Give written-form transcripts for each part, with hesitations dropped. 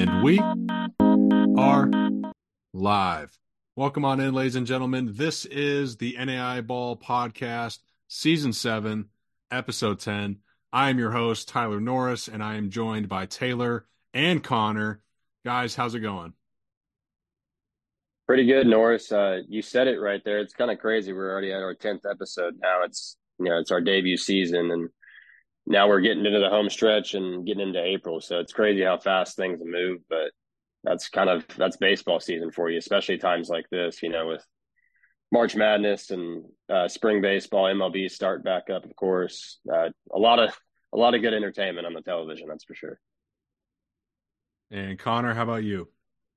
And we are live. Welcome on in, ladies and gentlemen. This is the NAI Ball Podcast, Season 7, Episode 10. I am your host, Tyler Norris, and I am joined by Taylor and Connor. Guys, how's it going? Pretty good, Norris. You said it right there. It's kind of crazy. We're already at our 10th episode now. It's our debut season, and now we're getting into the home stretch and getting into April. So it's crazy how fast things move, but that's baseball season for you, especially times like this, with March Madness and spring baseball, MLB start back up, of course. A lot of good entertainment on the television, that's for sure. And Connor, how about you?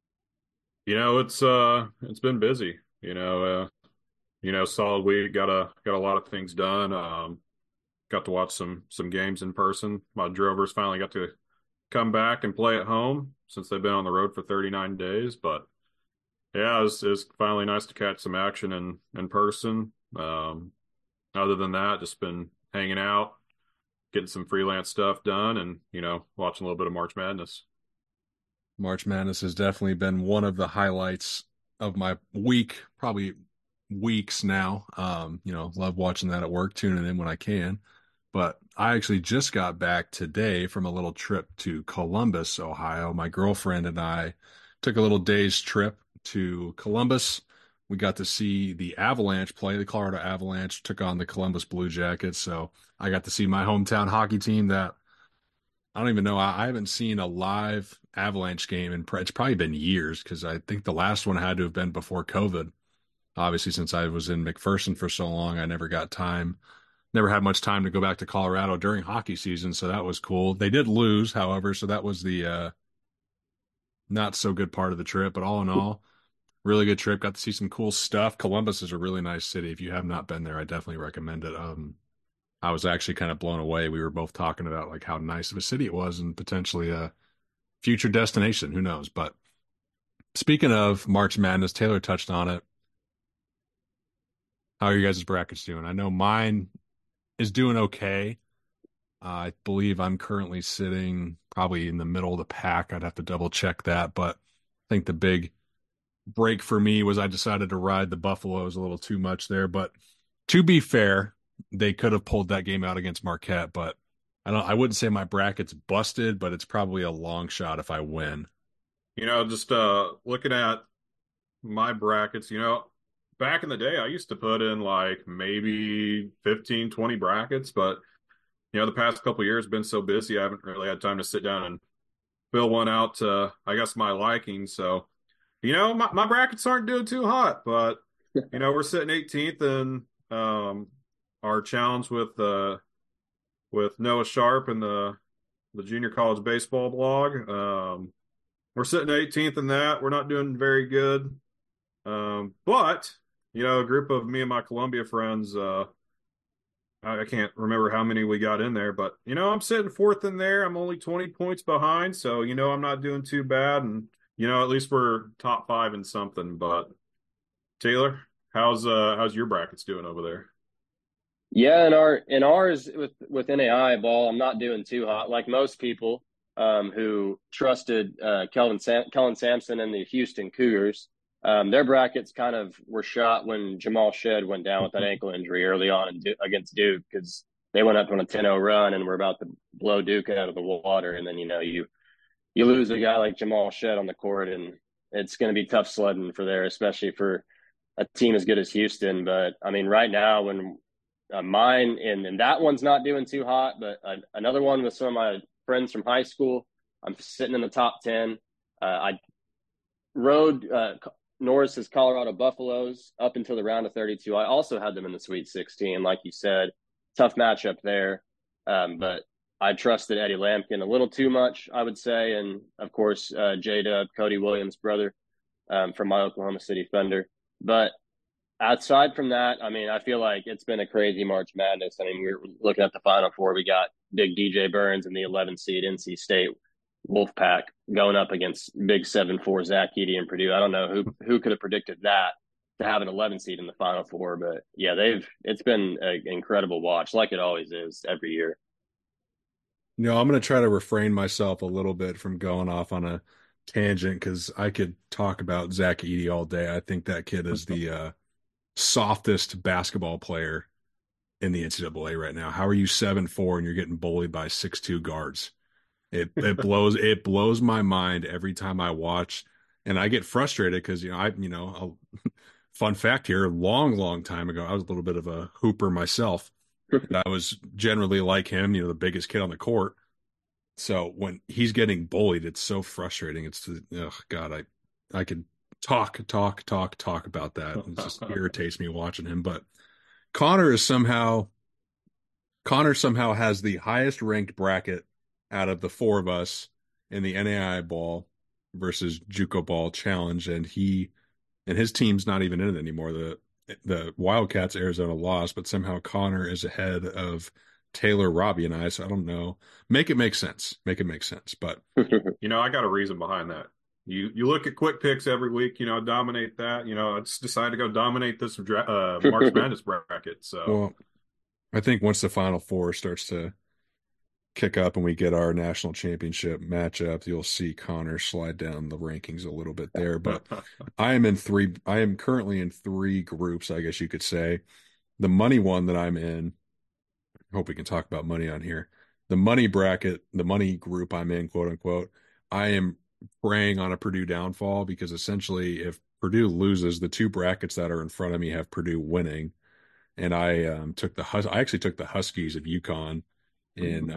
It's been busy. Solid week. Got a lot of things done. Got to watch some games in person. My Drovers finally got to come back and play at home since they've been on the road for 39 days. But yeah, it's finally nice to catch some action in person. Other than that, just been hanging out, getting some freelance stuff done, and watching a little bit of March Madness. March Madness has definitely been one of the highlights of my week, probably weeks now. Love watching that at work, tuning in when I can. But I actually just got back today from a little trip to Columbus, Ohio. My girlfriend and I took a little day's trip to Columbus. We got to see the Avalanche play. The Colorado Avalanche took on the Columbus Blue Jackets. So I got to see my hometown hockey team that I don't even know. I haven't seen a live Avalanche game it's probably been years because I think the last one had to have been before COVID. Obviously, since I was in McPherson for so long, I never had much time to go back to Colorado during hockey season. So that was cool. They did lose, however, so that was the not so good part of the trip. But all in all, really good trip. Got to see some cool stuff. Columbus is a really nice city. If you have not been there, I definitely recommend it. I was actually kind of blown away. We were both talking about like how nice of a city it was and potentially a future destination. Who knows? But speaking of March Madness, Taylor touched on it. How are you guys' brackets doing? I know mine is doing okay. I believe I'm currently sitting probably in the middle of the pack. I'd have to double check that, but I think the big break for me was I decided to ride the Buffaloes a little too much there. But to be fair, they could have pulled that game out against Marquette, but I wouldn't say my bracket's busted, but it's probably a long shot if I win. Just looking at my brackets, back in the day I used to put in like maybe 15, 20 brackets, but the past couple of years been so busy I haven't really had time to sit down and fill one out to I guess my liking. So, my brackets aren't doing too hot, but we're sitting 18th in our challenge with Noah Sharp and the junior college baseball blog. We're sitting 18th in that. We're not doing very good. But a group of me and my Columbia friends, I can't remember how many we got in there, but I'm sitting fourth in there. I'm only 20 points behind, so I'm not doing too bad, and at least we're top 5 in something. But Taylor, how's your brackets doing over there? Yeah, in ours with NAI ball, I'm not doing too hot like most people who trusted Kellen Sampson and the Houston Cougars. Their brackets kind of were shot when Jamal Shed went down with that ankle injury early on against Duke because they went up on a 10-0 run and were about to blow Duke out of the water. And then you lose a guy like Jamal Shed on the court, and it's going to be tough sledding for there, especially for a team as good as Houston. But I mean, right now when mine and that one's not doing too hot, but another one with some of my friends from high school, I'm sitting in the top 10. I rode Norris's Colorado Buffaloes up until the round of 32. I also had them in the Sweet 16, like you said. Tough matchup there, but I trusted Eddie Lampkin a little too much, I would say, and of course J-Dub, Cody Williams' brother, from my Oklahoma City Thunder. But outside from that, I mean, I feel like it's been a crazy March Madness. I mean, we're looking at the Final Four. We got big DJ Burns and the 11th seed NC State Wolfpack going up against big 7-4 Zach Edey and Purdue. I don't know who could have predicted that to have an 11 seed in the Final Four, but yeah, it's been an incredible watch, like it always is every year. I'm going to try to refrain myself a little bit from going off on a tangent because I could talk about Zach Edey all day. I think that kid is the softest basketball player in the NCAA right now. How are you 7'4" and you're getting bullied by 6'2" guards? It blows my mind every time I watch, and I get frustrated because fun fact here, long time ago, I was a little bit of a hooper myself. And I was generally like him, the biggest kid on the court. So when he's getting bullied, it's so frustrating. Oh God, I could talk about that. It just irritates me watching him. But Connor is somehow Connor somehow has the highest ranked bracket out of the four of us in the NAI ball versus JUCO ball challenge, and his team's not even in it anymore. The Wildcats Arizona lost, but somehow Connor is ahead of Taylor, Robbie, and I. So I don't know. Make it make sense. Make it make sense. But I got a reason behind that. You look at quick picks every week, dominate that. I just decided to go dominate this March Madness bracket. So, well, I think once the Final Four starts to kick up and we get our national championship matchup, you'll see Connor slide down the rankings a little bit there. But I am currently in three groups, I guess you could say. The money one that I'm in, I hope we can talk about money on here. The money bracket, the money group I'm in, quote unquote, I am preying on a Purdue downfall because essentially if Purdue loses, the two brackets that are in front of me have Purdue winning. And I actually took the Huskies of UConn in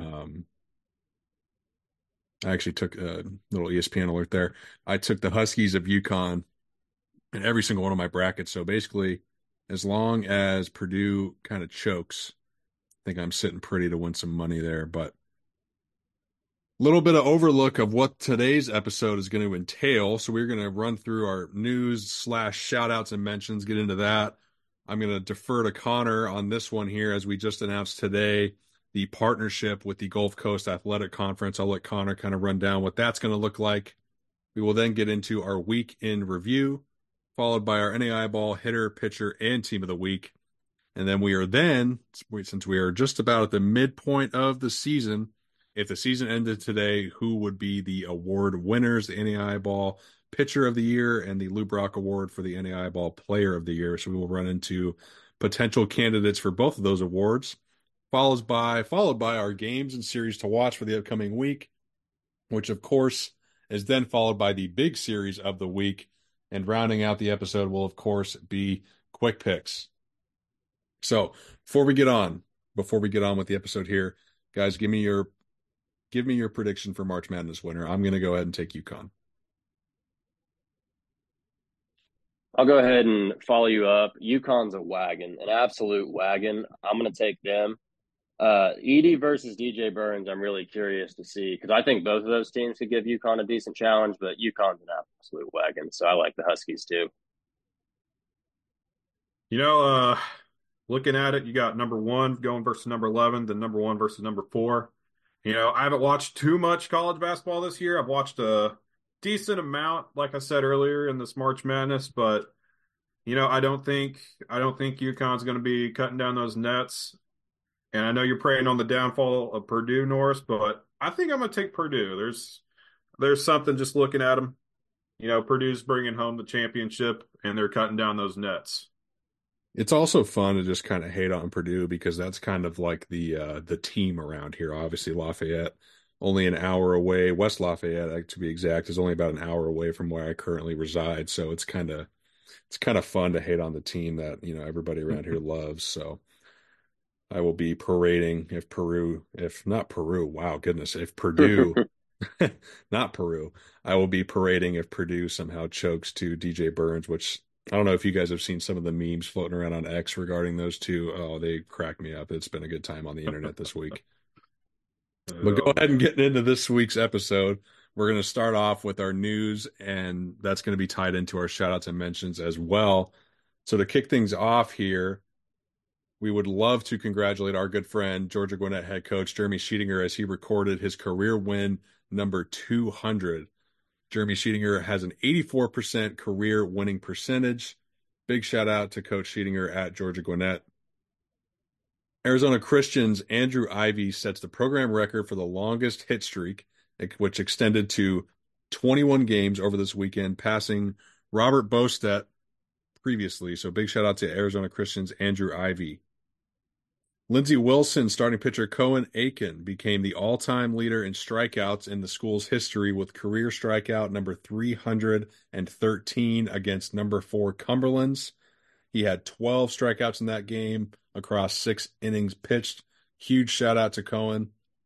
I actually took a little ESPN alert there. I took the Huskies of UConn in every single one of my brackets. So basically, as long as Purdue kind of chokes, I think I'm sitting pretty to win some money there. But a little bit of overlook of what today's episode is going to entail. So we're going to run through our news / shout outs and mentions, get into that. I'm going to defer to Connor on this one here as we just announced today the partnership with the Gulf Coast Athletic Conference. I'll let Connor kind of run down what that's going to look like. We will then get into our week in review, followed by our NAI ball hitter, pitcher, and team of the week. And then since we are just about at the midpoint of the season, if the season ended today, who would be the award winners, the NAI ball pitcher of the year and the Lou Brock Award for the NAI ball player of the year. So we will run into potential candidates for both of those awards, followed by our games and series to watch for the upcoming week, which of course is then followed by the big series of the week. And rounding out the episode will of course be quick picks. So before we get on with the episode here, guys, give me your prediction for March Madness winner. I'm going to go ahead and take UConn. I'll go ahead and follow you up. UConn's a wagon, an absolute wagon. I'm going to take them. Edey versus DJ Burns, I'm really curious to see because I think both of those teams could give UConn a decent challenge, but UConn's an absolute wagon, so I like the Huskies too. Looking at it, you got number 1 going versus number 11, then number 1 versus number 4. I haven't watched too much college basketball this year. I've watched a decent amount, like I said earlier, in this March Madness, but I don't think UConn's going to be cutting down those nets. And I know you're preying on the downfall of Purdue, Norris, but I think I'm going to take Purdue. There's something just looking at them. Purdue's bringing home the championship, and they're cutting down those nets. It's also fun to just kind of hate on Purdue because that's kind of like the team around here. Obviously, Lafayette, only an hour away. West Lafayette, to be exact, is only about an hour away from where I currently reside. So it's kind of fun to hate on the team that everybody around here loves. So I will be parading if Purdue, not Purdue, not Peru, I will be parading if Purdue somehow chokes to DJ Burns, which I don't know if you guys have seen some of the memes floating around on X regarding those two. Oh, they crack me up. It's been a good time on the internet this week. But go ahead and get into this week's episode. We're going to start off with our news, and that's going to be tied into our shout-outs and mentions as well. So to kick things off here, we would love to congratulate our good friend, Georgia Gwinnett head coach Jeremy Sheetinger, as he recorded his career win number 200. Jeremy Sheetinger has an 84% career winning percentage. Big shout out to Coach Sheetinger at Georgia Gwinnett. Arizona Christian's Andrew Ivy sets the program record for the longest hit streak, which extended to 21 games over this weekend, passing Robert Bostet previously. So big shout out to Arizona Christian's Andrew Ivy. Lindsey Wilson starting pitcher Cohen Aiken became the all-time leader in strikeouts in the school's history with career strikeout number 313 against number 4 Cumberlands. He had 12 strikeouts in that game across 6 innings pitched. Huge shout out to Cohen.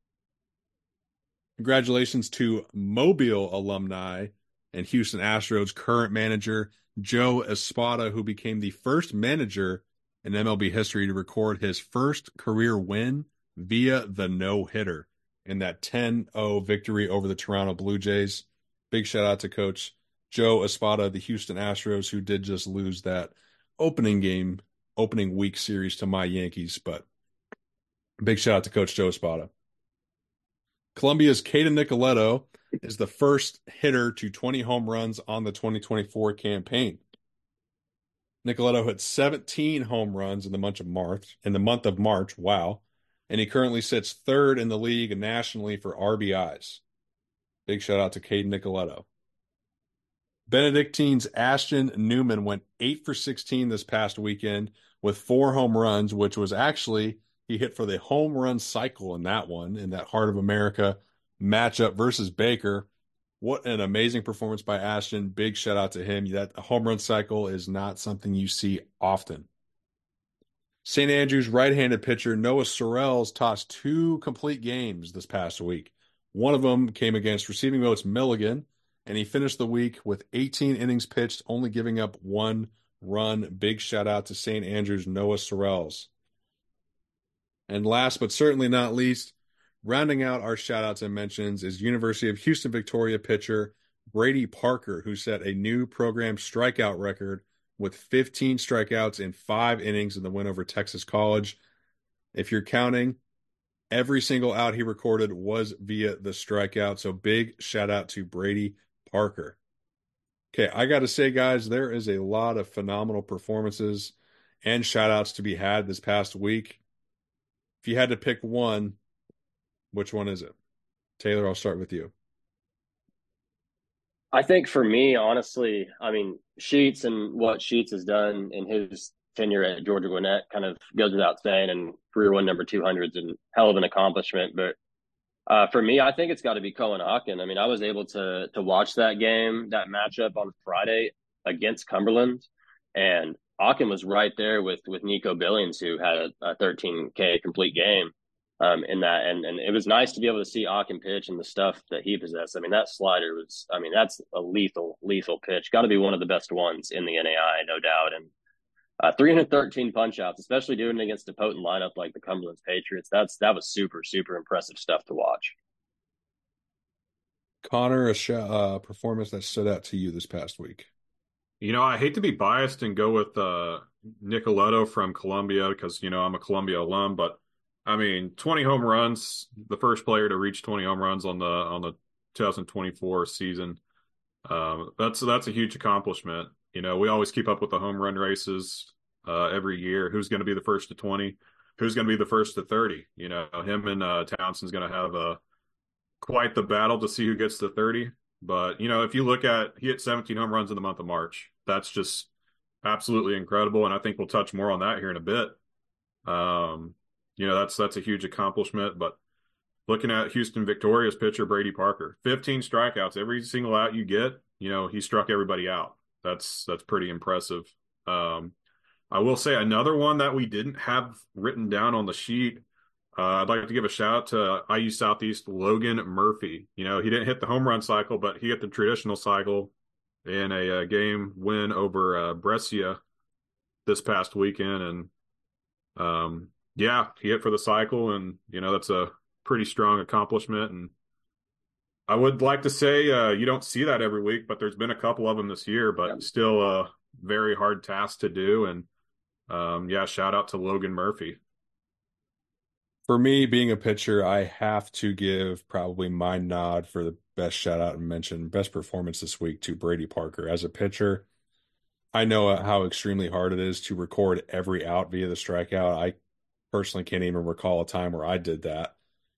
Congratulations to Mobile alumni and Houston Astros current manager Joe Espada, who became the first manager in MLB history to record his first career win via the no-hitter in that 10-0 victory over the Toronto Blue Jays. Big shout out to Coach Joe Espada, the Houston Astros, who did just lose that opening week series to my Yankees, but big shout out to Coach Joe Espada. Columbia's Caden Nicoletto is the first hitter to 20 home runs on the 2024 campaign. Nicoletto hit 17 home runs in the month of March. Wow. And he currently sits third in the league nationally for RBIs. Big shout out to Caden Nicoletto. Benedictine's Ashton Newman went 8 for 16 this past weekend with 4 home runs, which was actually, he hit for the home run cycle in that one, in that Heart of America matchup versus Baker. What an amazing performance by Ashton. Big shout out to him. That home run cycle is not something you see often. St. Andrews right-handed pitcher Noah Sorrells tossed 2 complete games this past week. One of them came against Receiving Boats Milligan, and he finished the week with 18 innings pitched, only giving up 1 run. Big shout out to St. Andrews Noah Sorrells. And last but certainly not least, rounding out our shout-outs and mentions is University of Houston Victoria pitcher Brady Parker, who set a new program strikeout record with 15 strikeouts in 5 innings in the win over Texas College. If you're counting, every single out he recorded was via the strikeout, so big shout-out to Brady Parker. Okay, I got to say, guys, there is a lot of phenomenal performances and shout-outs to be had this past week. If you had to pick one, which one is it? Taylor, I'll start with you. I think for me, honestly, I mean, Sheets and what Sheets has done in his tenure at Georgia Gwinnett kind of goes without saying, and career win number 200 is a hell of an accomplishment. But for me, I think it's got to be Cohen Hawken. I mean, I was able to watch that game, that matchup on Friday against Cumberland, and Hawken was right there with Nico Billings, who had a 13K complete game in that. And it was nice to be able to see Hawken pitch and the stuff that he possessed. I mean, that slider was, I mean, that's a lethal pitch. Got to be one of the best ones in the NAI, no doubt. And 313 punch outs, especially doing it against a potent lineup like the Cumberland Patriots. That was super, super impressive stuff to watch. Connor, a performance that stood out to you this past week? You know, I hate to be biased and go with Nicoletto from Columbia because, you know, I'm a Columbia alum, but I mean, 20 home runs, the first player to reach 20 home runs on the 2024 season. That's a huge accomplishment. You know, we always keep up with the home run races every year. Who's going to be the first to 20? Who's going to be the first to 30? You know, him and Townsend's going to have quite the battle to see who gets to 30. But, you know, if you look at, he hit 17 home runs in the month of March. That's just absolutely incredible. And I think we'll touch more on that here in a bit. You know, that's a huge accomplishment. But looking at Houston Victoria's pitcher, Brady Parker, 15 strikeouts. Every single out you get, you know, he struck everybody out. That's pretty impressive. I will say another one that we didn't have written down on the sheet. I'd like to give a shout out to IU Southeast Logan Murphy. You know, he didn't hit the home run cycle, but he hit the traditional cycle in a game win over Brescia this past weekend. And yeah, he hit for the cycle, and you know that's a pretty strong accomplishment. And I would like to say you don't see that every week, but there's been a couple of them this year, but still a very hard task to do. And yeah, shout out to Logan Murphy. For me, being a pitcher, I have to give probably my nod for the best shout out and mention, best performance this week to Brady Parker. As a pitcher, I know how extremely hard it is to record every out via the strikeout. I personally can't even recall a time where I did that.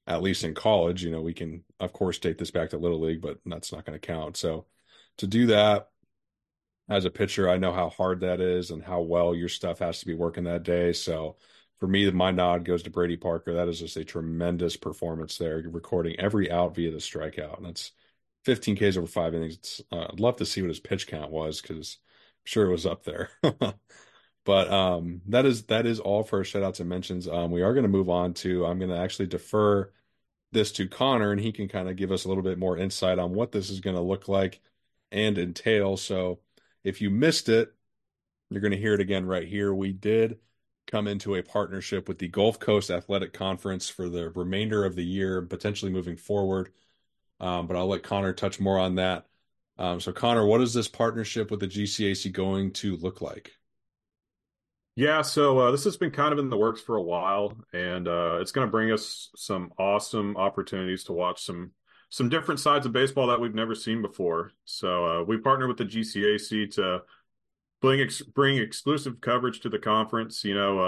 at least in college. We can, of course, take this back to Little League, but that's not going to count. So to do that as a pitcher, I know how hard that is and how well your stuff has to be working that day. So for me, my nod goes to Brady Parker. That is just a tremendous performance there, recording every out via the strikeout. And that's 15 Ks over 5 innings. I'd love to see what his pitch count was because I'm sure it was up there. But that is all for our shout outs and mentions. We are going to move on to, I'm going to actually defer this to Connor, and he can kind of give us a little bit more insight on what this is going to look like and entail. So if you missed it, you're going to hear it again right here. We did come into a partnership with the Gulf Coast Athletic Conference for the remainder of the year, potentially moving forward. But I'll let Connor touch more on that. So Connor, what is this partnership with the GCAC going to look like? Yeah, so this has been kind of in the works for a while, and it's going to bring us some awesome opportunities to watch some different sides of baseball that we've never seen before. So we partnered with the GCAC to bring exclusive coverage to the conference.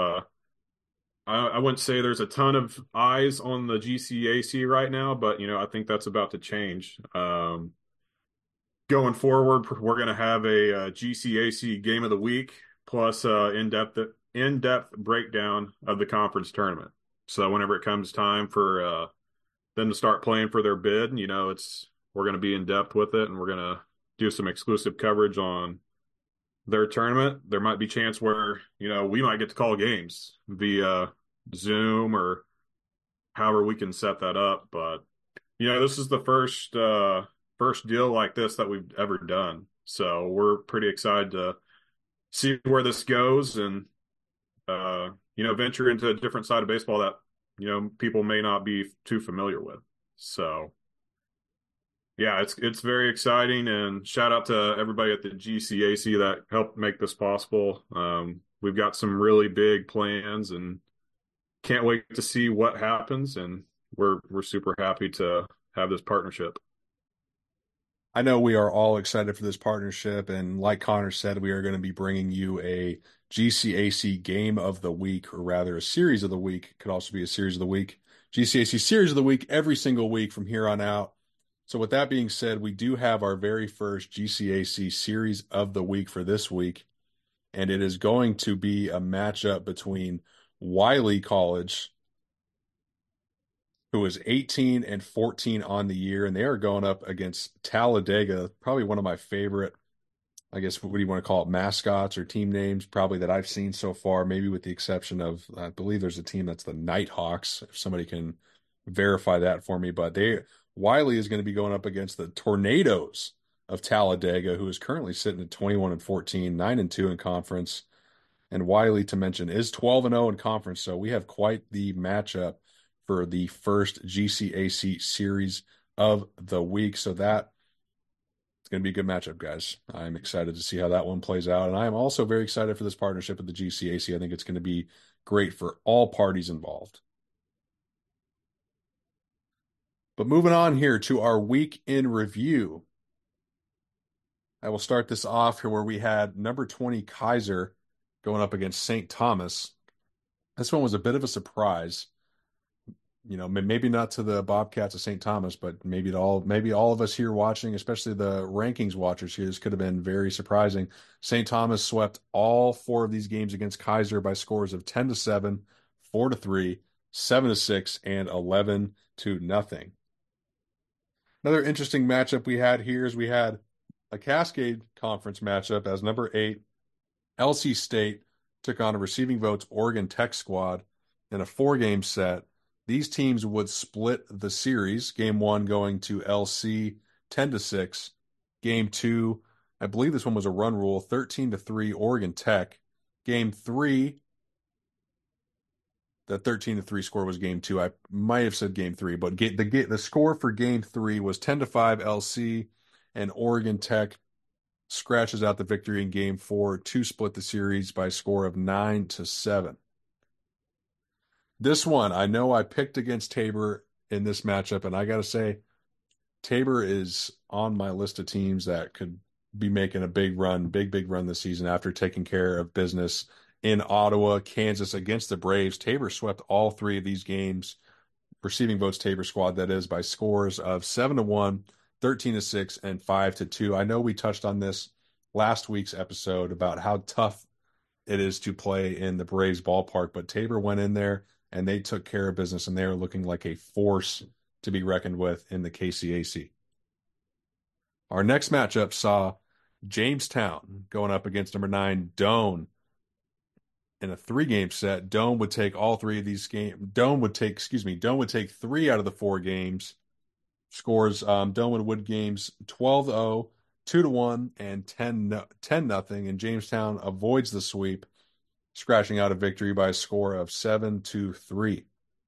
I wouldn't say there's a ton of eyes on the GCAC right now, but I think that's about to change. Going forward, we're going to have a GCAC Game of the Week plus in-depth breakdown of the conference tournament. So whenever it comes time for them to start playing for their bid, we're going to be in depth with it, and we're going to do some exclusive coverage on their tournament. There might be a chance where we might get to call games via Zoom or however we can set that up. But this is the first deal like this that we've ever done, so we're pretty excited to see where this goes and venture into a different side of baseball that people may not be too familiar with. So yeah, it's very exciting, and shout out to everybody at the GCAC that helped make this possible. We've got some really big plans and can't wait to see what happens, and we're super happy to have this partnership. I know we are all excited for this partnership, and like Connor said, we are going to be bringing you a GCAC Game of the Week, or rather a Series of the Week. It could also be a Series of the Week. GCAC Series of the Week every single week from here on out. So with that being said, we do have our very first GCAC Series of the Week for this week, and it is going to be a matchup between Wiley College, who is 18-14 on the year, and they are going up against Talladega, probably one of my favorite, I guess, what do you want to call it, mascots or team names, probably that I've seen so far, maybe with the exception of, I believe there's a team that's the Nighthawks, if somebody can verify that for me. But Wiley is going to be going up against the Tornadoes of Talladega, who is currently sitting at 21-14, 9-2 in conference. And Wiley, to mention, is 12-0 in conference, so we have quite the matchup for the first GCAC Series of the Week. So that's going to be a good matchup, guys. I'm excited to see how that one plays out. And I am also very excited for this partnership with the GCAC. I think it's going to be great for all parties involved. But moving on here to our week in review. I will start this off here where we had number 20 Kaiser going up against St. Thomas. This one was a bit of a surprise. Maybe not to the Bobcats of St. Thomas, but maybe all of us here watching, especially the rankings watchers here, this could have been very surprising. St. Thomas swept all 4 of these games against Kaiser by scores of 10-7, 4-3, 7-6, and 11-0. Another interesting matchup we had here is we had a Cascade Conference matchup as number 8, LC State took on a Receiving Votes Oregon Tech squad in a 4-game set. These teams would split the series, game 1 going to LC 10-6. Game 2, I believe this one was a run rule, 13-3 Oregon Tech. Game 3, the 13-3 score was game 2. I might have said game 3, but the score for game 3 was 10-5 LC, and Oregon Tech scratches out the victory in game 4 to split the series by a score of 9-7. This one, I know I picked against Tabor in this matchup, and I got to say, Tabor is on my list of teams that could be making a big run this season after taking care of business in Ottawa, Kansas against the Braves. Tabor swept all 3 of these games receiving votes Tabor squad, that is, by scores of 7-1, 13-6, and 5-2. I know we touched on this last week's episode about how tough it is to play in the Braves ballpark, but Tabor went in there and they took care of business, and they are looking like a force to be reckoned with in the KCAC. Our next matchup saw Jamestown going up against number 9 Doane in a 3-game set. Doane would take all 3 of these games. Doane would take 3 out of the 4 games. Scores Doane would games 12-0, 2-1, and 10-0, and Jamestown avoids the sweep, scratching out a victory by a score of 7-3.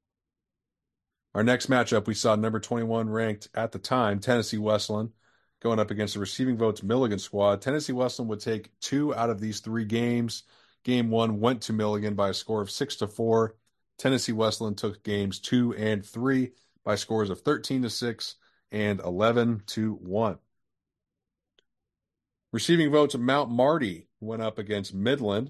Our next matchup, we saw number 21 ranked at the time, Tennessee Wesleyan, going up against the receiving votes Milligan squad. Tennessee Wesleyan would take 2 out of these 3 games. Game 1 went to Milligan by a score of 6-4. Tennessee Wesleyan took games 2 and 3 by scores of 13-6 and 11-1. Receiving votes Mount Marty went up against Midland.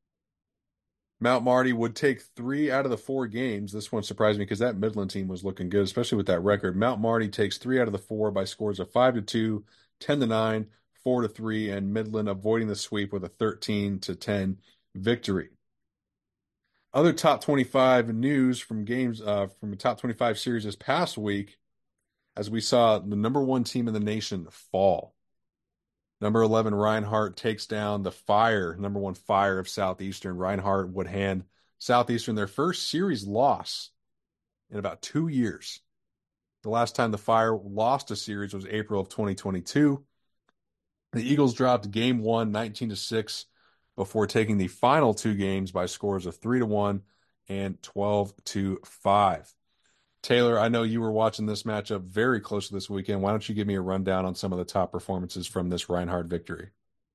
Mount Marty would take 3 out of the 4 games. This one surprised me because that Midland team was looking good, especially with that record. Mount Marty takes 3 out of the 4 by scores of 5-2, 10-9, 4-3, and Midland avoiding the sweep with a 13-10 victory. Other top 25 news from games from a top 25 series this past week, as we saw the number 1 team in the nation fall. Number 11, Reinhardt takes down the number 1 Fire of Southeastern. Reinhardt would hand Southeastern their first series loss in about 2 years. The last time the Fire lost a series was April of 2022. The Eagles dropped game 1, 19-6, before taking the final 2 games by scores of 3-1 and 12-5. Taylor, I know you were watching this matchup very closely this weekend. Why don't you give me a rundown on some of the top performances from this Reinhardt victory?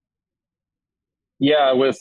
Yeah, with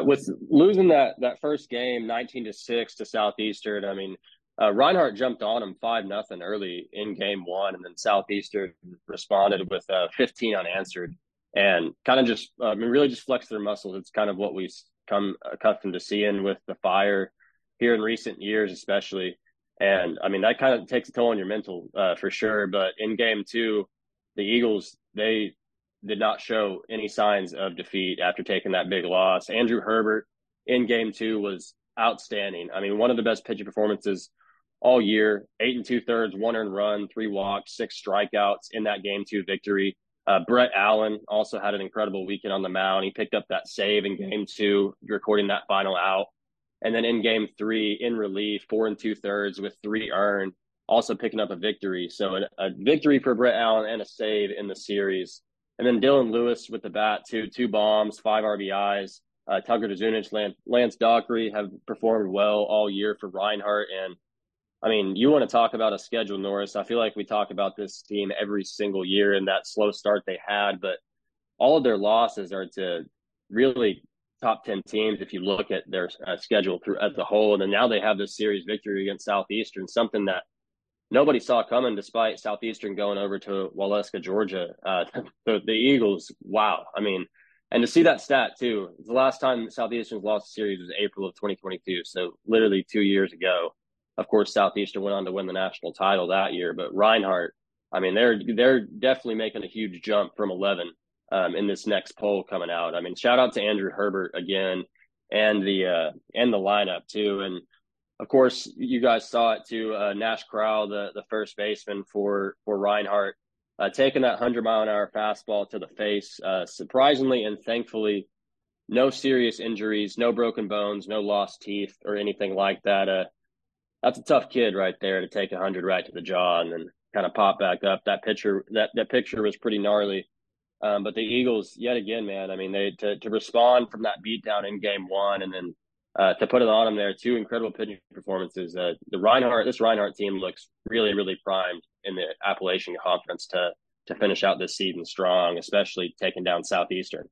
losing that first game 19-6 to Southeastern, I mean, Reinhardt jumped on him 5-0 early in game 1, and then Southeastern responded with 15 unanswered, and kind of just really just flexed their muscles. It's kind of what we've come accustomed to seeing with the Fire here in recent years, especially. And I mean, that kind of takes a toll on your mental for sure. But in game 2, the Eagles, they did not show any signs of defeat after taking that big loss. Andrew Herbert in game 2 was outstanding. I mean, one of the best pitching performances all year. 8 2/3, 1 earned run, 3 walks, 6 strikeouts in that game 2 victory. Brett Allen also had an incredible weekend on the mound. He picked up that save in game 2, recording that final out. And then in game 3, in relief, 4 2/3 with 3 earned, also picking up a victory. So a victory for Brett Allen and a save in the series. And then Dylan Lewis with the bat, 2 bombs, 5 RBIs. Tucker Duzunich, Lance Dockery have performed well all year for Reinhardt. And I mean, you want to talk about a schedule, Norris. I feel like we talk about this team every single year and that slow start they had, but all of their losses are to really top 10 teams if you look at their schedule through as a whole. And then now they have this series victory against Southeastern, something that nobody saw coming despite Southeastern going over to Waleska, Georgia. The Eagles, wow. I mean, and to see that stat too, the last time Southeastern lost a series was April of 2022. So literally 2 years ago. Of course, Southeastern went on to win the national title that year, but Reinhardt, I mean, they're definitely making a huge jump from 11 in this next poll coming out. I mean, shout out to Andrew Herbert again and the lineup too. And of course, you guys saw it too. Nash Crowell, the first baseman for Reinhardt, taking that 100-mile-an-hour fastball to the face. Surprisingly and thankfully, no serious injuries, no broken bones, no lost teeth or anything like that. That's a tough kid right there to take 100 right to the jaw and then kind of pop back up. That picture was pretty gnarly. But the Eagles, yet again, man, I mean, to respond from that beatdown in game 1 and then to put it on them there, 2 incredible pitching performances. This Reinhardt team looks really, really primed in the Appalachian Conference to finish out this season strong, especially taking down Southeastern.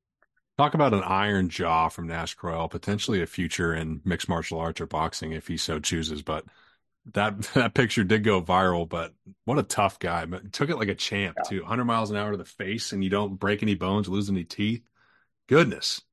Talk about an iron jaw from Nash Crowell, potentially a future in mixed martial arts or boxing if he so chooses. But that picture did go viral. But what a tough guy! But took it like a champ too. 100 miles an hour to the face, and you don't break any bones, lose any teeth. Goodness.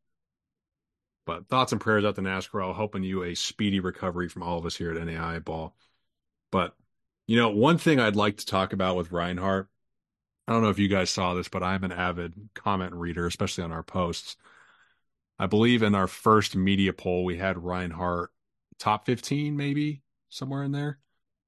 But thoughts and prayers out to Nash Crowell, hoping you a speedy recovery from all of us here at NAI Ball. But One thing I'd like to talk about with Reinhardt, I don't know if you guys saw this, but I'm an avid comment reader, especially on our posts. I believe in our first media poll, we had Reinhardt top 15, maybe somewhere in there.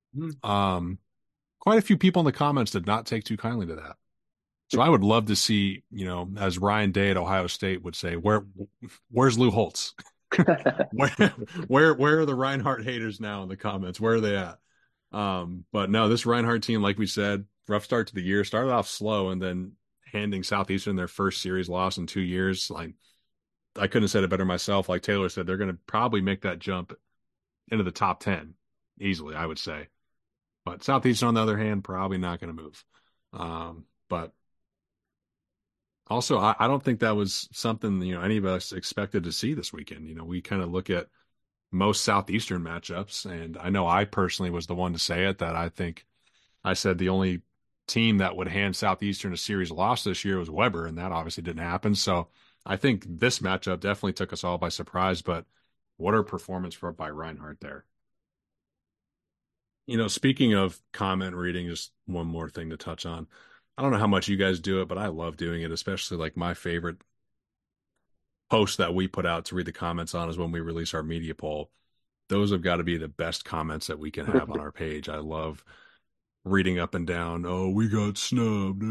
Quite a few people in the comments did not take too kindly to that. So I would love to see, as Ryan Day at Ohio State would say, where's Lou Holtz? where are the Reinhardt haters now in the comments? Where are they at? But no, this Reinhardt team, like we said, rough start to the year, started off slow and then handing Southeastern their first series loss in 2 years. Like, I couldn't have said it better myself. Like Taylor said, they're going to probably make that jump into the top 10 easily, I would say. But Southeastern, on the other hand, probably not going to move. But also, I don't think that was something, any of us expected to see this weekend. We kind of look at most Southeastern matchups, and I know I personally was the one to say it, that I think I said the only team that would hand Southeastern a series loss this year was Weber, and that obviously didn't happen. So I think this matchup definitely took us all by surprise, but what a performance by Reinhardt there. Speaking of comment reading, just one more thing to touch on. I don't know how much you guys do it, but I love doing it, especially like my favorite post that we put out to read the comments on is when we release our media poll. Those have got to be the best comments that we can have on our page. I love reading up and down. Oh, we got snubbed.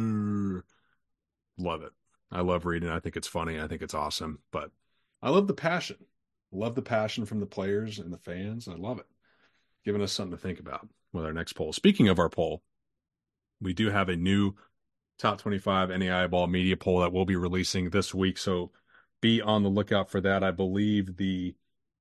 Love it. I love reading. I think it's funny. I think it's awesome. But I love the passion. Love the passion from the players and the fans. I love it. Giving us something to think about with our next poll. Speaking of our poll, we do have a new top 25 NAIA ball media poll that we'll be releasing this week. So be on the lookout for that. I believe the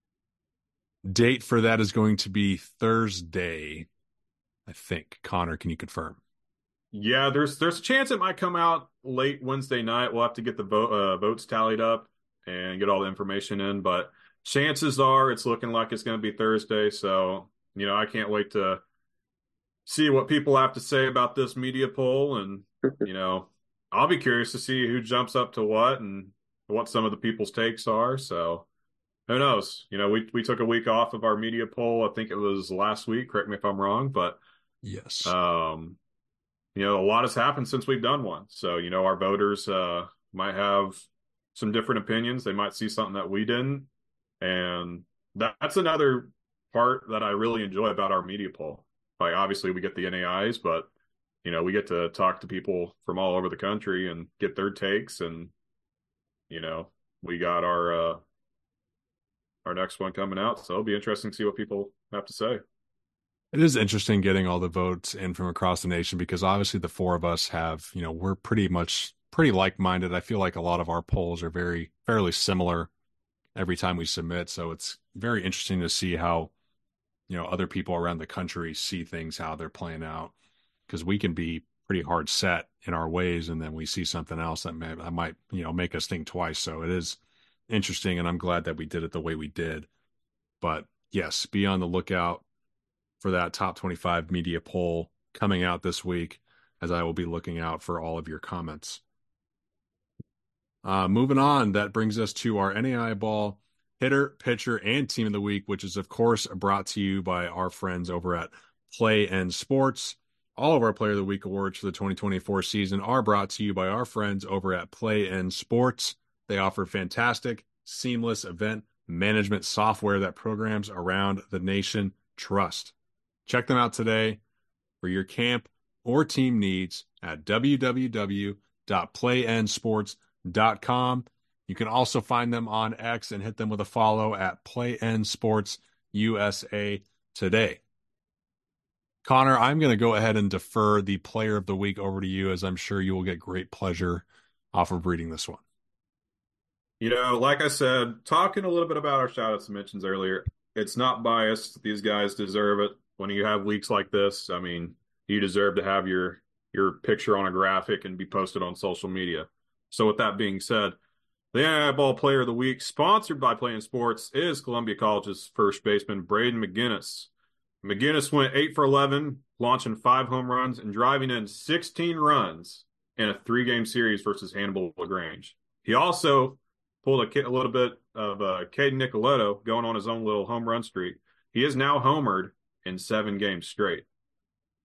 date for that is going to be Thursday, I think. Connor, can you confirm? Yeah, there's a chance it might come out late Wednesday night. We'll have to get the votes tallied up and get all the information in, but chances are it's looking like it's going to be Thursday. So, I can't wait to see what people have to say about this media poll. And, I'll be curious to see who jumps up to what and what some of the people's takes are. So who knows? We took a week off of our media poll. I think it was last week. Correct me if I'm wrong, but yes. A lot has happened since we've done one. So, our voters might have some different opinions. They might see something that we didn't. And that's another part that I really enjoy about our media poll. Like, obviously, we get the NAIs, but, we get to talk to people from all over the country and get their takes. And, we got our next one coming out. So it'll be interesting to see what people have to say. It is interesting getting all the votes in from across the nation because obviously the four of us have, we're pretty like-minded. I feel like a lot of our polls are fairly similar every time we submit. So it's very interesting to see how, other people around the country see things, how they're playing out, because we can be pretty hard set in our ways. And then we see something else that might, make us think twice. So it is interesting. And I'm glad that we did it the way we did. But yes, be on the lookout for that top 25 media poll coming out this week, as I will be looking out for all of your comments. Moving on, that brings us to our NAIA ball hitter, pitcher, and team of the week, which is, of course, brought to you by our friends over at Play N Sports. All of our Player of the Week awards for the 2024 season are brought to you by our friends over at Play N Sports. They offer fantastic, seamless event management software that programs around the nation trust. Check them out today for your camp or team needs at www.playnsports.com. You can also find them on X and hit them with a follow at PlayNSportsUSA today. Connor, I'm going to go ahead and defer the player of the week over to you, as I'm sure you will get great pleasure off of reading this one. Like I said, talking a little bit about our shout-outs and mentions earlier, it's not biased. These guys deserve it. When you have weeks like this, I mean, you deserve to have your picture on a graphic and be posted on social media. So with that being said, the NAIA Ball Player of the Week, sponsored by Play N Sports, is Columbia College's first baseman, Braden McGinnis. McGinnis went 8 for 11, launching 5 home runs and driving in 16 runs in a 3-game series versus Hannibal LaGrange. He also pulled a little bit of Caden Nicoletto going on his own little home run streak. He is now homered in 7 games straight.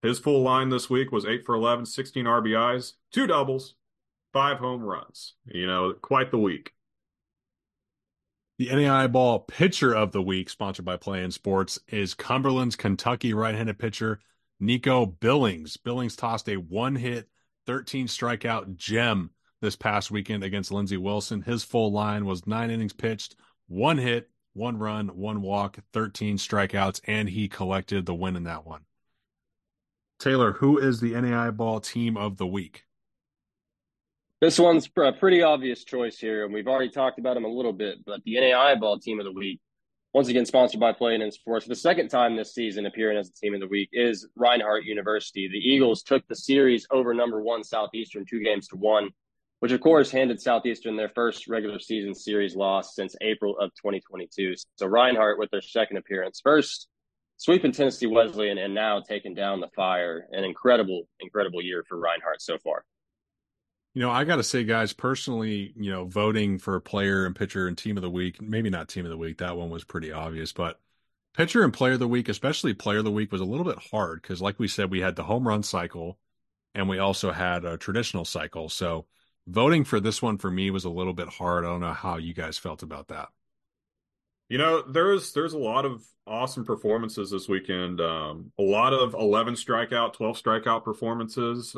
His full line this week was 8 for 11, 16 RBIs, 2 doubles, 5 home runs. Quite the week. The NAI Ball pitcher of the week, sponsored by Play in Sports, is Cumberland's Kentucky right-handed pitcher, Nico Billings. Billings tossed a one-hit, 13 strikeout gem this past weekend against Lindsey Wilson. His full line was 9 innings pitched, 1 hit, 1 run, 1 walk, 13 strikeouts, and he collected the win in that one. Taylor, who is the NAI Ball team of the week? This one's a pretty obvious choice here, and we've already talked about him a little bit, but the NAI Ball team of the week, once again sponsored by Play in Sports, for the second time this season appearing as the team of the week, is Reinhardt University. The Eagles took the series over number 1 Southeastern 2-1, which of course handed Southeastern their first regular season series loss since April of 2022. So Reinhardt with their second appearance, first sweeping Tennessee Wesleyan and now taking down the Fire. An incredible year for Reinhardt so far. I got to say, guys, personally, voting for player and pitcher and team of the week, maybe not team of the week, that one was pretty obvious, but pitcher and player of the week, especially player of the week, was a little bit hard because, like we said, we had the home run cycle and we also had a traditional cycle. So voting for this one for me was a little bit hard. I don't know how you guys felt about that. There's a lot of awesome performances this weekend. A lot of 11 strikeout, 12 strikeout performances.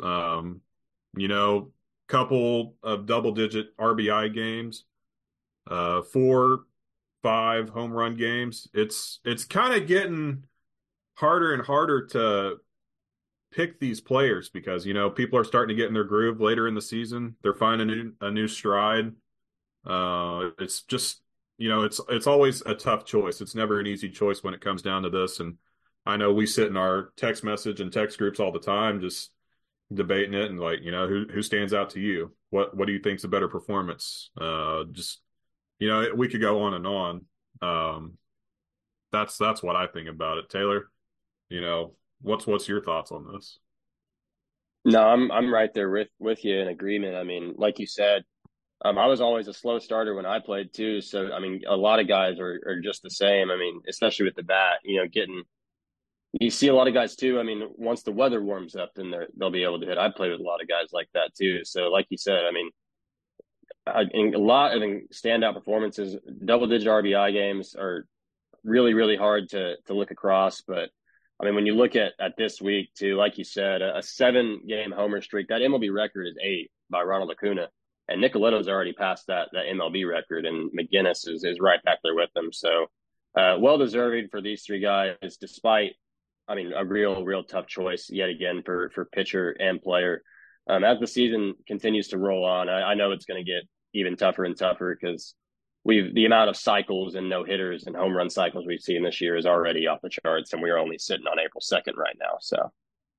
Couple of double-digit RBI games, 4, 5 home run games. It's kind of getting harder and harder to pick these players because people are starting to get in their groove later in the season. They're finding a new stride. It's just it's always a tough choice. It's never an easy choice when it comes down to this. And I know we sit in our text message and text groups all the time, just debating it and who stands out to you? What do you think's a better performance? We could go on and on. That's what I think about it. Taylor, what's your thoughts on this? No, I'm right there with you in agreement. I mean, like you said, I was always a slow starter when I played too. So I mean, a lot of guys are just the same. I mean, especially with the bat, you see a lot of guys too. I mean, once the weather warms up, then they'll be able to hit. I played with a lot of guys like that too. So, like you said, I mean, in a lot of standout performances, double-digit RBI games are really, really hard to look across. But I mean, when you look at this week too, like you said, a 7-game homer streak, that MLB record is 8 by Ronald Acuna, and Nicoletto's already passed that MLB record, and McGinnis is right back there with them. So, well deserving for these 3 guys, despite. I mean, a real tough choice yet again for pitcher and player. As the season continues to roll on, I know it's going to get even tougher and tougher because the amount of cycles and no hitters and home run cycles we've seen this year is already off the charts, and we're only sitting on April 2nd right now. So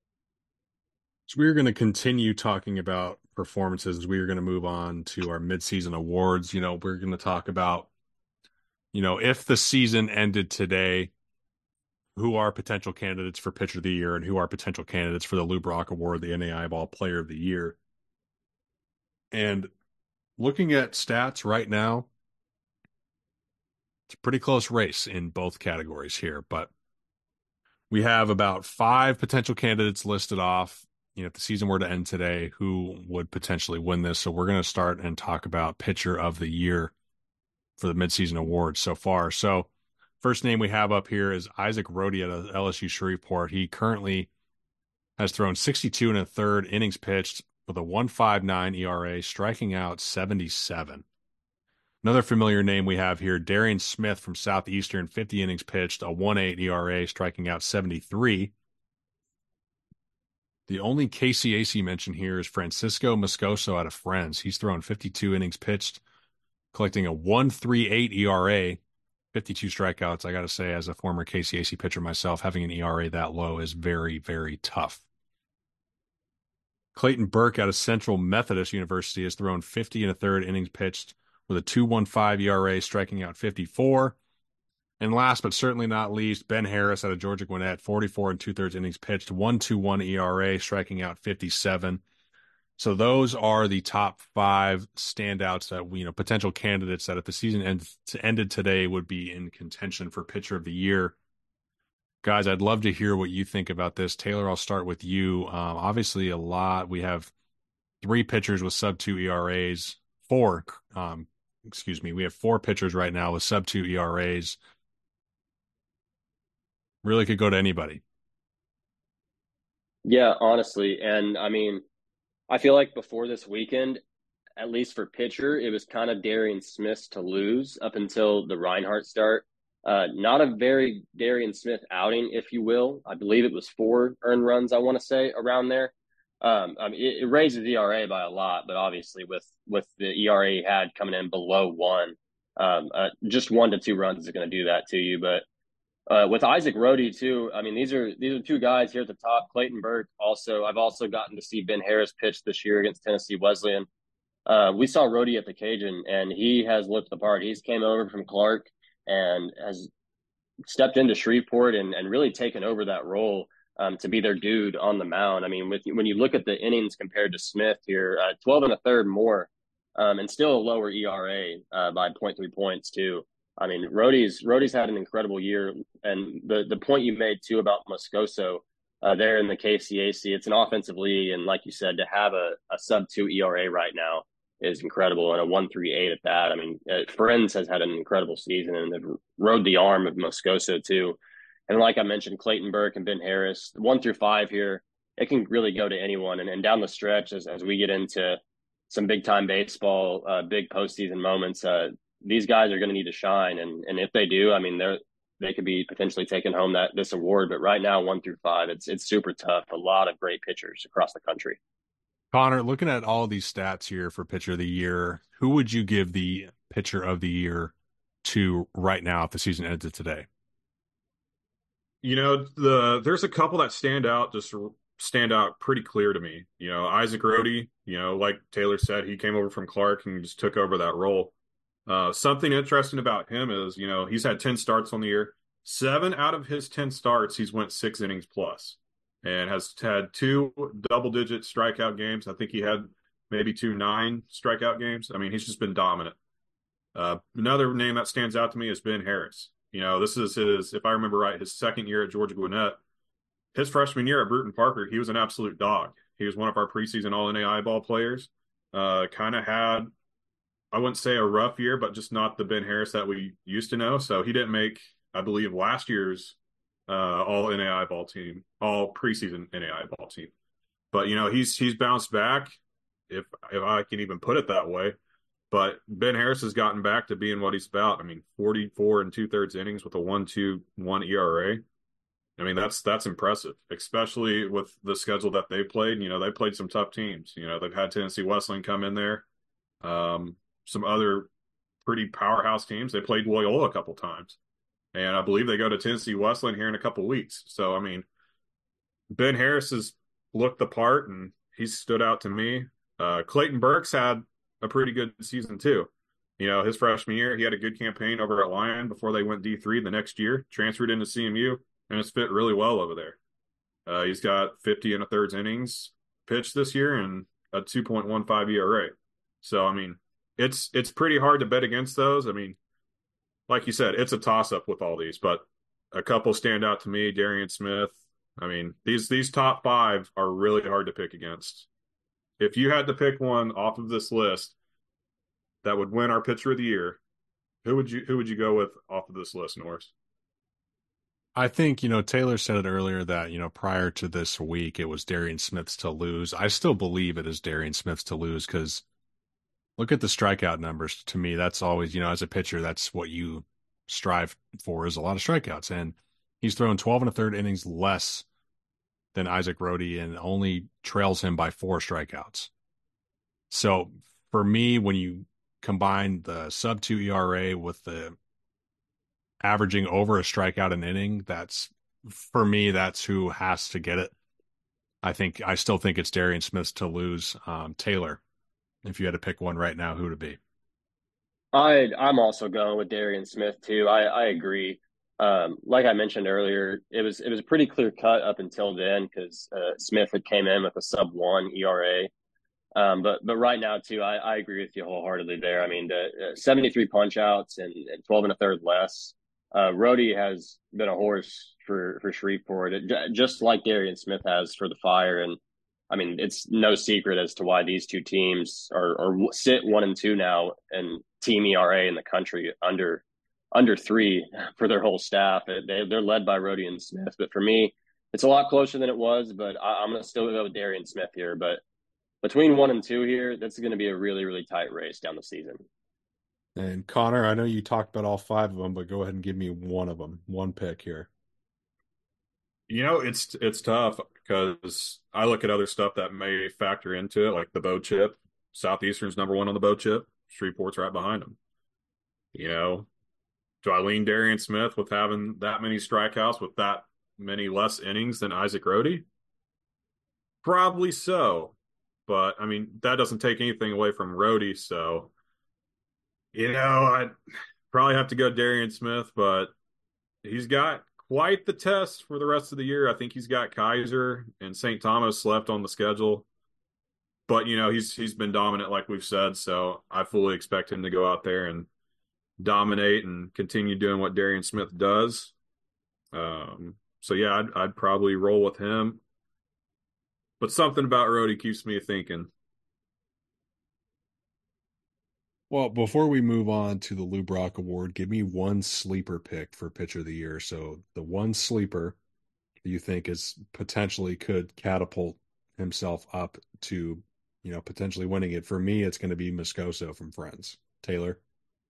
we're going to continue talking about performances. We are going to move on to our midseason awards. We're going to talk about, if the season ended today, who are potential candidates for pitcher of the year and who are potential candidates for the Lou Brock Award, the NAI Ball player of the year. And looking at stats right now, it's a pretty close race in both categories here, but we have about 5 potential candidates listed off. If the season were to end today, who would potentially win this? So we're going to start and talk about pitcher of the year for the midseason awards so far. So first name we have up here is Isaac Rohde out of LSU Shreveport. He currently has thrown 62 and a third innings pitched with a 1.59 ERA, striking out 77. Another familiar name we have here, Darian Smith from Southeastern, 50 innings pitched, a 1.8 ERA, striking out 73. The only KCAC mention here is Francisco Moscoso out of Friends. He's thrown 52 innings pitched, collecting a 1.38 ERA, 52 strikeouts. I got to say, as a former KCAC pitcher myself, having an ERA that low is very, very tough. Clayton Burke out of Central Methodist University has thrown 50 and a third innings pitched with a 2.15 ERA, striking out 54. And last but certainly not least, Ben Harris out of Georgia Gwinnett, 44 and 2/3 innings pitched, 1.21 ERA, striking out 57. So those are the top 5 standouts that potential candidates that if the season ended today would be in contention for pitcher of the year. Guys, I'd love to hear what you think about this. Taylor, I'll start with you. Obviously, a lot. We have three pitchers with sub two ERAs. Four, excuse me. We have four pitchers right now with sub two ERAs. Really could go to anybody. Yeah, honestly. And I mean, I feel like before this weekend, at least for pitcher, it was kind of Darian Smith's to lose up until the Reinhardt start. Not a very Darian Smith outing, if you will. I believe it was 4 earned runs, I want to say, around there. I mean, it raises ERA by a lot, but obviously with the ERA he had coming in below 1, just 1 to 2 runs is going to do that to you. But with Isaac Rhodey too, I mean these are two guys here at the top. Clayton Burke also. I've also gotten to see Ben Harris pitch this year against Tennessee Wesleyan. We saw Rhodey at the Cajun, and he has looked the part. He's came over from Clark and has stepped into Shreveport and really taken over that role to be their dude on the mound. I mean, when you look at the innings compared to Smith here, 12 and a third more, and still a lower ERA by 0.3 points too. I mean, Rhodey's had an incredible year, and the point you made too about Moscoso there in the KCAC, it's an offensive league, and like you said, to have a sub 2 ERA right now is incredible, and a 1.38 at that. I mean, Friends has had an incredible season, and they've rode the arm of Moscoso too. And like I mentioned, Clayton Burke and Ben Harris, 1 through 5 here, it can really go to anyone. And down the stretch, as we get into some big time baseball, big postseason moments, these guys are going to need to shine. And if they do, I mean, they could be potentially taking home this award. But right now, 1 through 5, it's super tough. A lot of great pitchers across the country. Connor, looking at all these stats here for pitcher of the year, who would you give the pitcher of the year to right now if the season ended today? There's a couple that stand out pretty clear to me. Isaac Rhodey, like Taylor said, he came over from Clark and just took over that role. Something interesting about him is, he's had 10 starts on the year. 7 out of his 10 starts, he's went 6 innings plus and has had 2 double-digit strikeout games. I think he had maybe 2 9 strikeout games. I mean, he's just been dominant. Another name that stands out to me is Ben Harris. This is if I remember right, his second year at Georgia Gwinnett. His freshman year at Bruton Parker, he was an absolute dog. He was one of our preseason All-NAI ball players. Kind of had, I wouldn't say a rough year, but just not the Ben Harris that we used to know. So he didn't make, I believe, last year's All-NAI ball team, all preseason NAI ball team. But he's bounced back, if I can even put it that way. But Ben Harris has gotten back to being what he's about. I mean, 44 and 2/3 innings with a 1.21 ERA. I mean, that's impressive, especially with the schedule that they played. They played some tough teams. They've had Tennessee Wesleyan come in there. Some other pretty powerhouse teams. They played Loyola a couple times. And I believe they go to Tennessee Wesleyan here in a couple weeks. So, I mean, Ben Harris has looked the part, and he's stood out to me. Clayton Burke's had a pretty good season too. His freshman year, he had a good campaign over at Lyon before they went D3 the next year, transferred into CMU, and it's fit really well over there. He's got 50 and a thirds innings pitched this year and a 2.15 ERA. So, I mean, it's pretty hard to bet against those. I mean, like you said, it's a toss-up with all these, but a couple stand out to me. Darian Smith. I mean, these top 5 are really hard to pick against. If you had to pick one off of this list that would win our pitcher of the year, who would you go with off of this list, Norris? I think, Taylor said it earlier that, prior to this week, it was Darian Smith's to lose. I still believe it is Darian Smith's to lose because look at the strikeout numbers. To me, that's always, as a pitcher, that's what you strive for is a lot of strikeouts. And he's thrown 12 and a third innings less than Isaac Rhodey and only trails him by 4 strikeouts. So for me, when you combine the sub 2 ERA with the averaging over a strikeout an inning, that's who has to get it. I still think it's Darian Smith's to lose. Taylor, if you had to pick one right now, who would it be? I'm also going with Darian Smith too. I agree. Like I mentioned earlier, it was a pretty clear cut up until then because Smith had came in with a sub 1 ERA. But right now too, I agree with you wholeheartedly there. I mean, the 73 punch outs and 12 and a third less. Rhodey has been a horse for Shreveport, just like Darian Smith has for the Fire. And I mean, it's no secret as to why these two teams are sit 1-2 now, and team ERA in the country under 3 for their whole staff. They're led by Rhodey and Smith, but for me, it's a lot closer than it was. But I'm going to still go with Darian Smith here. But between 1 and 2 here, that's going to be a really, really tight race down the season. And Connor, I know you talked about all 5 of them, but go ahead and give me one of them, one pick here. It's tough because I look at other stuff that may factor into it, like the Bo Chip. Southeastern's #1 on the Bo Chip. Shreveport's right behind them. Do I lean Darian Smith with having that many strikeouts with that many less innings than Isaac Rhodey? Probably so. But, I mean, that doesn't take anything away from Rhodey, so, I'd probably have to go Darian Smith, but he's got quite the test for the rest of the year. I think he's got Kaiser and St. Thomas left on the schedule. But, he's been dominant, like we've said, so I fully expect him to go out there and dominate and continue doing what Darian Smith does. So, yeah, I'd probably roll with him. But something about Rhodey keeps me thinking. Well, before we move on to the Lou Brock Award, give me one sleeper pick for Pitcher of the Year. So the one sleeper you think is potentially could catapult himself up to, potentially winning it. For me, it's going to be Moscoso from Friends. Taylor?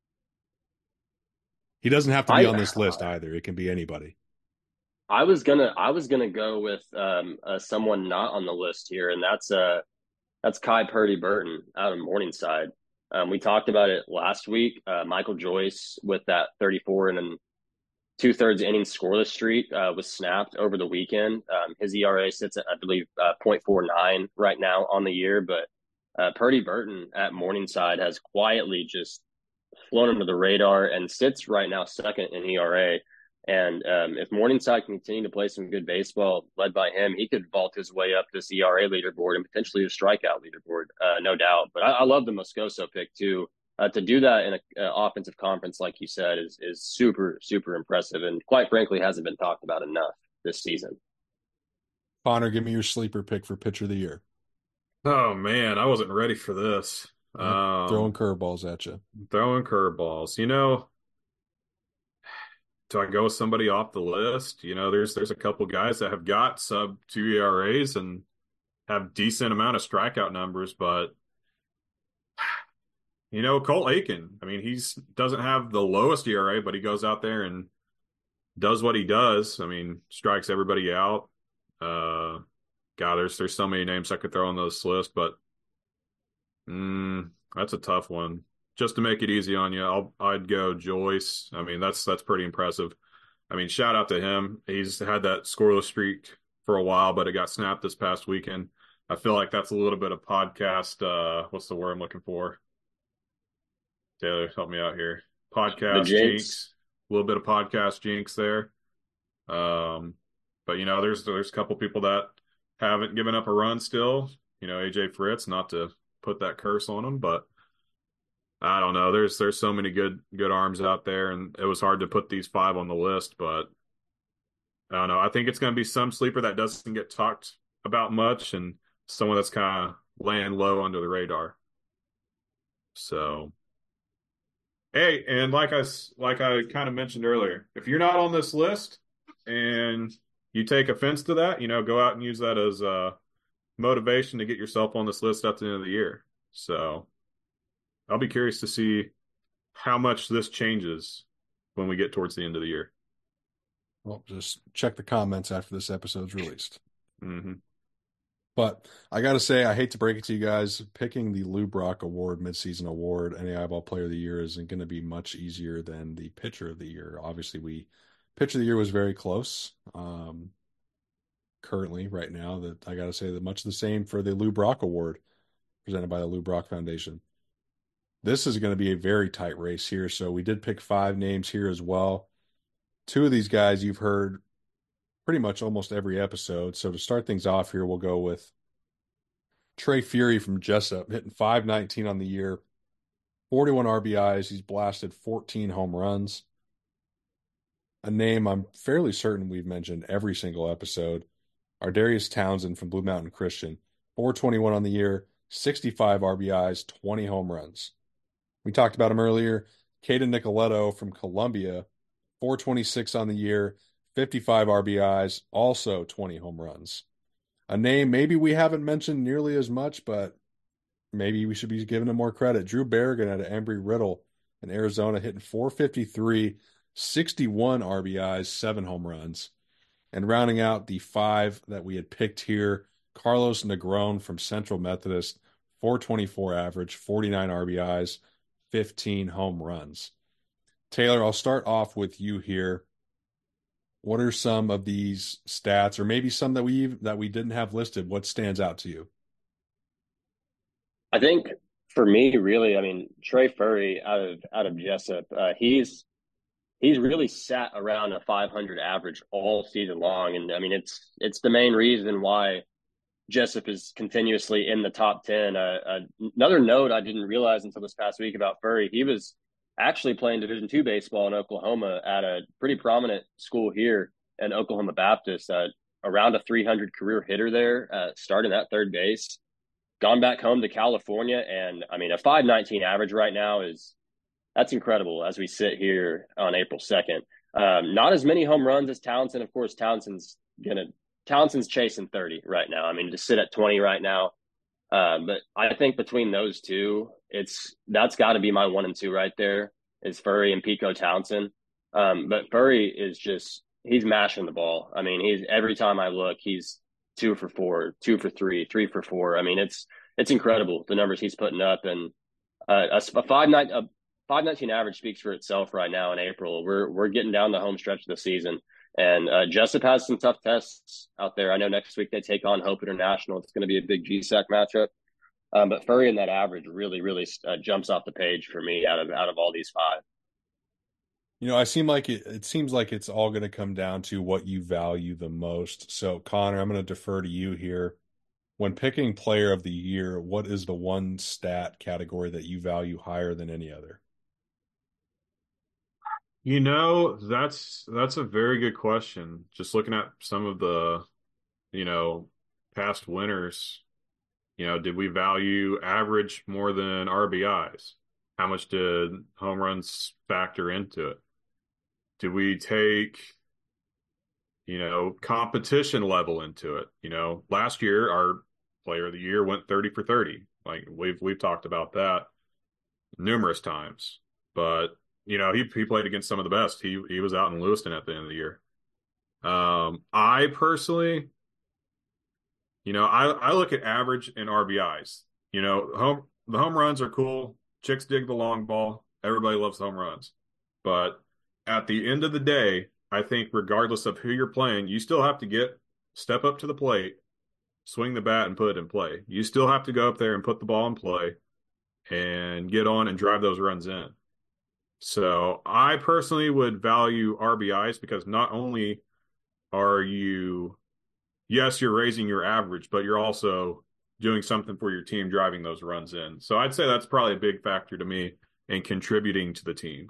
He doesn't have to be on this list either. It can be anybody. I was gonna go with someone not on the list here, and that's Kai Purdy Burton out of Morningside. We talked about it last week. Michael Joyce with that 34 and 2/3 inning scoreless streak was snapped over the weekend. His ERA sits at, I believe, 0.49 right now on the year, but Purdy Burton at Morningside has quietly just flown under the radar and sits right now second in ERA. And if Morningside can continue to play some good baseball led by him, he could vault his way up this ERA leaderboard and potentially a strikeout leaderboard, no doubt. But I love the Moscoso pick too. To do that in an offensive conference, like you said, is super, super impressive. And quite frankly, hasn't been talked about enough this season. Connor, give me your sleeper pick for Pitcher of the Year. Oh, man, I wasn't ready for this. Throwing curveballs at you. Throwing curveballs. Do I go with somebody off the list? There's a couple guys that have got sub 2 ERAs and have decent amount of strikeout numbers, but Colt Aiken. I mean, doesn't have the lowest ERA, but he goes out there and does what he does. I mean, strikes everybody out. God, there's so many names I could throw on this list, but that's a tough one. Just to make it easy on you, I'd go Joyce. I mean, that's pretty impressive. I mean, shout out to him. He's had that scoreless streak for a while, but it got snapped this past weekend. I feel like that's a little bit of podcast. What's the word I'm looking for? Taylor, help me out here. Podcast jinx. A little bit of podcast jinx there. But there's a couple people that haven't given up a run still. AJ Fritz, not to put that curse on him, but I don't know. There's so many good arms out there, and it was hard to put these 5 on the list, but I don't know. I think it's going to be some sleeper that doesn't get talked about much, and someone that's kind of laying low under the radar. So, hey, and like I kind of mentioned earlier, if you're not on this list and you take offense to that, go out and use that as motivation to get yourself on this list at the end of the year. So I'll be curious to see how much this changes when we get towards the end of the year. Well, just check the comments after this episode's released. Mm-hmm. But I got to say, I hate to break it to you guys, picking the Lou Brock Award, midseason award, NAI Ball Player of the Year isn't going to be much easier than the Pitcher of the Year. Obviously, Pitcher of the Year was very close. Currently, right now, that I got to say that much the same for the Lou Brock Award presented by the Lou Brock Foundation. This is going to be a very tight race here. So we did pick 5 names here as well. 2 of these guys you've heard pretty much almost every episode. So to start things off here, we'll go with Trey Fury from Jessup, hitting .519 on the year, 41 RBIs. He's blasted 14 home runs. A name I'm fairly certain we've mentioned every single episode. Ardarius Townsend from Blue Mountain Christian, 421 on the year, 65 RBIs, 20 home runs. We talked about him earlier. Caden Nicoletto from Columbia, 426 on the year, 55 RBIs, also 20 home runs. A name maybe we haven't mentioned nearly as much, but maybe we should be giving him more credit. Drew Berrigan out of Embry-Riddle in Arizona hitting 453, 61 RBIs, 7 home runs. And rounding out the 5 that we had picked here, Carlos Negron from Central Methodist, 424 average, 49 RBIs, 15 home runs. Taylor, I'll start off with you here. What are some of these stats, or maybe some that we didn't have listed? What stands out to you? I think for me, really, I mean, Trey Furry out of Jessup, he's really sat around a 500 average all season long, and I mean, it's the main reason why Jessup is continuously in the top 10. Another note I didn't realize until this past week about Furry, he was actually playing Division II baseball in Oklahoma at a pretty prominent school here in Oklahoma Baptist. Around a 300 career hitter there, starting at third base. Gone back home to California, and I mean, a 519 average right now that's incredible as we sit here on April 2nd. Not as many home runs as Townsend. Of course, Townsend's chasing 30 right now. I mean, to sit at 20 right now. But I think between those two, that's got to be my 1 and 2 right there is Furry and Pico Townsend. But Furry is he's mashing the ball. I mean, every time I look, he's 2 for 4, 2 for 3, 3 for 4. I mean, it's incredible the numbers he's putting up, and a 519 average speaks for itself right now in April. We're getting down the home stretch of the season, and Jessup has some tough tests out there. I know next week they take on Hope International. It's going to be a big GSAC matchup. But Furry and that average really, really jumps off the page for me out of all these 5. It seems like it's all going to come down to what you value the most. So, Connor, I'm going to defer to you here. When picking player of the year, what is the one stat category that you value higher than any other? That's a very good question. Just looking at some of the, past winners, did we value average more than RBIs? How much did home runs factor into it? Did we take, competition level into it? Last year our player of the year went 30 for 30. Like we've talked about that numerous times. But he played against some of the best. He was out in Lewiston at the end of the year. I personally, I look at average and RBIs. The home runs are cool. Chicks dig the long ball. Everybody loves home runs. But at the end of the day, I think regardless of who you're playing, you still have to step up to the plate, swing the bat, and put it in play. You still have to go up there and put the ball in play and get on and drive those runs in. So I personally would value RBIs because not only are yes, you're raising your average, but you're also doing something for your team, driving those runs in. So I'd say that's probably a big factor to me in contributing to the team.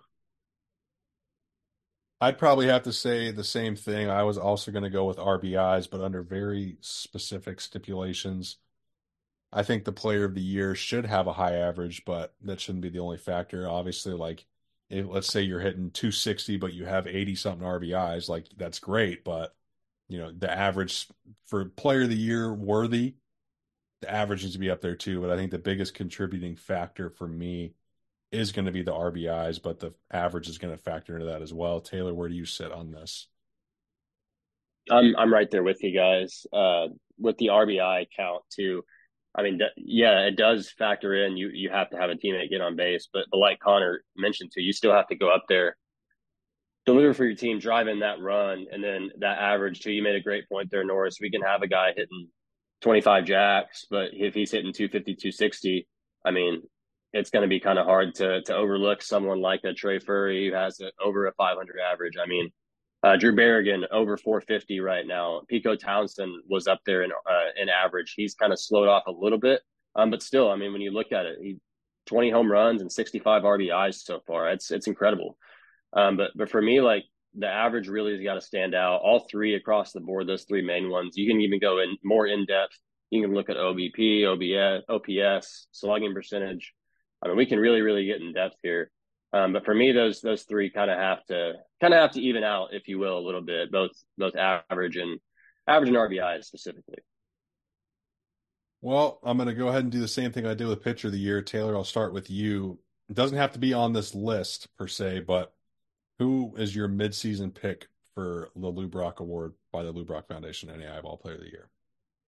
I'd probably have to say the same thing. I was also going to go with RBIs, but under very specific stipulations. I think the player of the year should have a high average, but that shouldn't be the only factor. Obviously, let's say you're hitting 260, but you have 80 something RBIs, like that's great. But, the average for player of the year worthy, the average needs to be up there too. But I think the biggest contributing factor for me is going to be the RBIs, but the average is going to factor into that as well. Taylor, where do you sit on this? I'm right there with you guys. With the RBI count too. I mean, yeah, it does factor in. You have to have a teammate get on base, but like Connor mentioned too, you still have to go up there, deliver for your team, drive in that run, and then that average too. You made a great point there, Norris. We can have a guy hitting 25 jacks, but if he's hitting 250, 260, I mean, it's going to be kind of hard to overlook someone like a Trey Furry who has over a 500 average. I mean, Drew Berrigan over 450 right now. Pico Townsend was up there in average. He's kind of slowed off a little bit, but still, I mean, when you look at it, 20 home runs and 65 RBIs so far. It's incredible. But for me, like the average really has got to stand out. All three across the board, those three main ones. You can even go in more in depth. You can look at OBP, OBS, OPS, slugging percentage. I mean, we can really, really get in depth here. But for me, those three kind of have to even out, if you will, a little bit, both average and RBIs specifically. Well, I'm going to go ahead and do the same thing I did with pitcher of the year. Taylor, I'll start with you. It doesn't have to be on this list per se, but who is your midseason pick for the Lou Brock Award by the Lou Brock Foundation NAI Ball Player of the Year?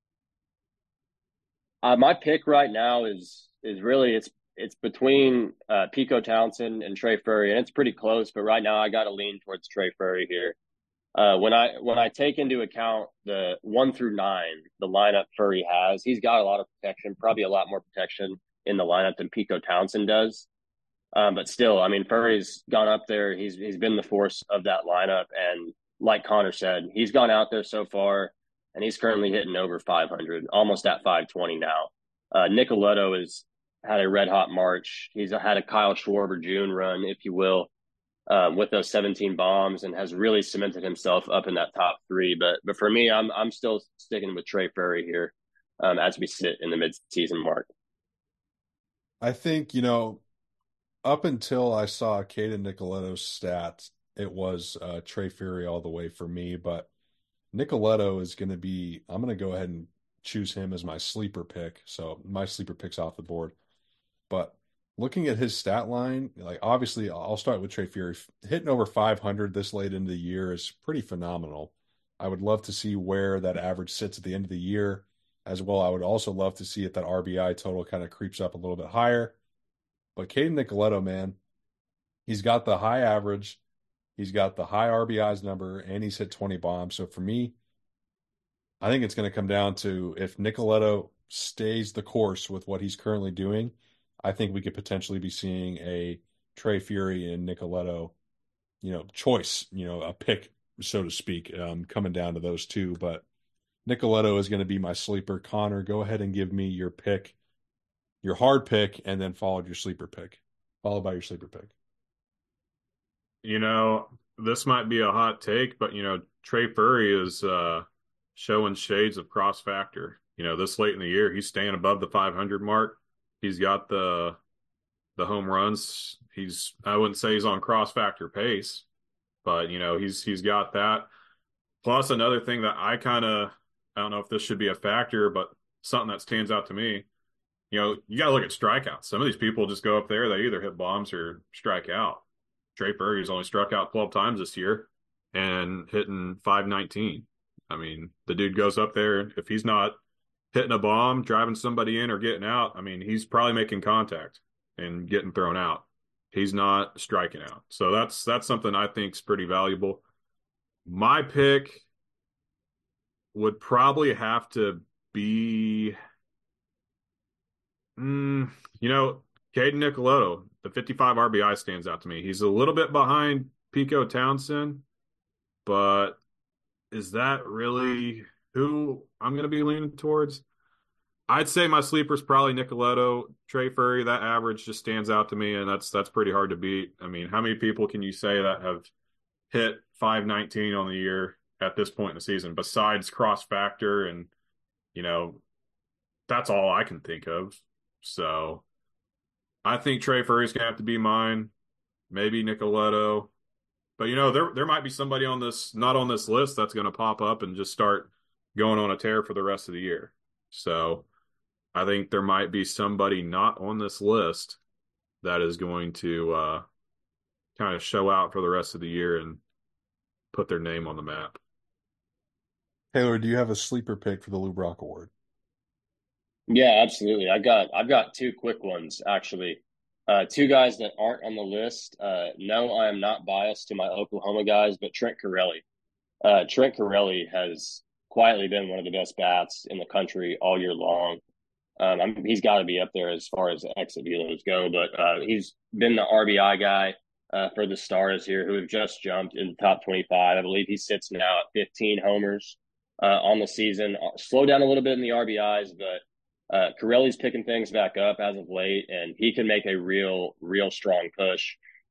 My pick right now is really it's between Pico Townsend and Trey Furry, and it's pretty close. But right now, I got to lean towards Trey Furry here. When I take into account the 1 through 9, the lineup Furry has, he's got a lot of protection, probably a lot more protection in the lineup than Pico Townsend does. But still, I mean, Furry's gone up there. He's been the force of that lineup, and like Connor said, he's gone out there so far, and he's currently hitting over 500, almost at 520 now. Nicoletto has had a red hot March. He's had a Kyle Schwarber June run, if you will, with those 17 bombs, and has really cemented himself up in that top 3. But for me, I'm still sticking with Trey Furry here as we sit in the midseason mark. I think, up until I saw Caden Nicoletto's stats, it was Trey Furry all the way for me. But Nicoletto is going to be, I'm going to go ahead and choose him as my sleeper pick. So my sleeper pick's off the board. But looking at his stat line, like obviously I'll start with Trey Furry. Hitting over 500 this late into the year is pretty phenomenal. I would love to see where that average sits at the end of the year as well. I would also love to see if that RBI total kind of creeps up a little bit higher. But Caden Nicoletto, man, he's got the high average, he's got the high RBIs number, and he's hit 20 bombs. So for me, I think it's going to come down to if Nicoletto stays the course with what he's currently doing, I think we could potentially be seeing a Trey Furry and Nicoletto, choice, a pick, so to speak, coming down to those two. But Nicoletto is going to be my sleeper. Connor, go ahead and give me your pick, your hard pick, and then followed your sleeper pick, followed by your sleeper pick. This might be a hot take, but, Trey Furry is showing shades of cross factor. This late in the year, he's staying above the 500 mark. He's got the home runs. I wouldn't say he's on cross factor pace, but he's got that. Plus another thing that I don't know if this should be a factor, but something that stands out to me, you got to look at strikeouts. Some of these people just go up there, they either hit bombs or strike out. Trey Furry's only struck out 12 times this year and hitting 519. I mean, the dude goes up there. If he's not hitting a bomb, driving somebody in, or getting out, I mean, he's probably making contact and getting thrown out. He's not striking out. So that's something I think is pretty valuable. My pick would probably have to be, Caden Nicoletto. The 55 RBI stands out to me. He's a little bit behind Pico Townsend, but is that really who I'm going to be leaning towards? I'd say my sleeper is probably Nicoletto. Trey Furry, that average just stands out to me, and that's pretty hard to beat. I mean, how many people can you say that have hit 519 on the year at this point in the season besides cross factor? And, that's all I can think of. So I think Trey Furry's going to have to be mine, maybe Nicoletto. But, there might be somebody not on this list that's going to pop up and just start going on a tear for the rest of the year. So I think there might be somebody not on this list that is going to kind of show out for the rest of the year and put their name on the map. Taylor, do you have a sleeper pick for the Lou Brock Award? Yeah, absolutely. I've got two quick ones, actually. Two guys that aren't on the list. No, I am not biased to my Oklahoma guys, but Trent Corelli. Trent Corelli has quietly been one of the best bats in the country all year long. He's got to be up there as far as exit velos go, but he's been the RBI guy for the Stars here, who have just jumped in the top 25. I believe he sits now at 15 homers on the season. Slow down a little bit in the RBIs, but Corelli's picking things back up as of late, and he can make a real strong push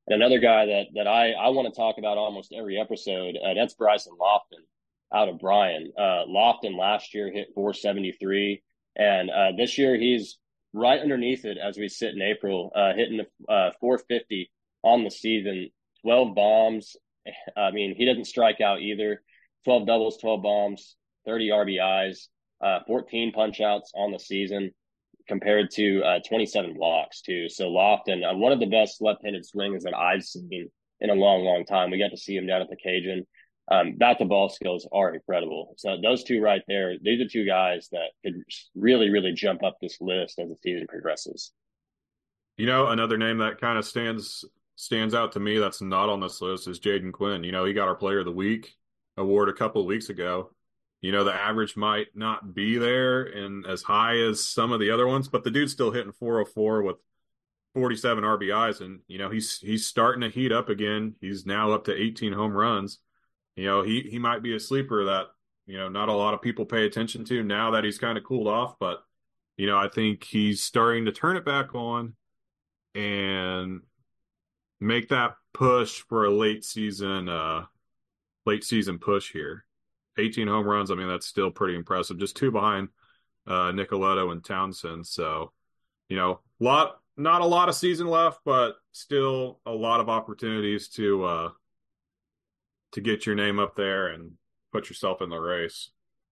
And another guy that I want to talk about almost every episode, that's Bryson Lofton out of Bryan. Lofton last year hit 473, and this year he's right underneath it as we sit in April, hitting the 450 on the season, 12 bombs. I mean, he doesn't strike out either. 12 doubles, 12 bombs, 30 RBIs, 14 punch outs on the season compared to 27 walks too. So Lofton, one of the best left-handed swingers that I've seen in a long, long time. We got to see him down at the Cajun. Bat to ball skills are incredible. So those two right there, these are two guys that could really, really jump up this list as the season progresses. You know, another name that kind of stands out to me that's not on this list is Jaden Quinn. You know, he got our Player of the Week award a couple of weeks ago. You know, the average might not be there and as high as some of the other ones, but the dude's still hitting 404 with 47 RBIs, and you know he's starting to heat up again. He's now up to 18 home runs. You know, he might be a sleeper that, you know, not a lot of people pay attention to now that he's kind of cooled off, but you know, I think he's starting to turn it back on and make that push for a late season push here. 18 home runs, I mean, that's still pretty impressive. Just two behind Nicoletto and Townsend. So, you know, not a lot of season left, but still a lot of opportunities to get your name up there and put yourself in the race.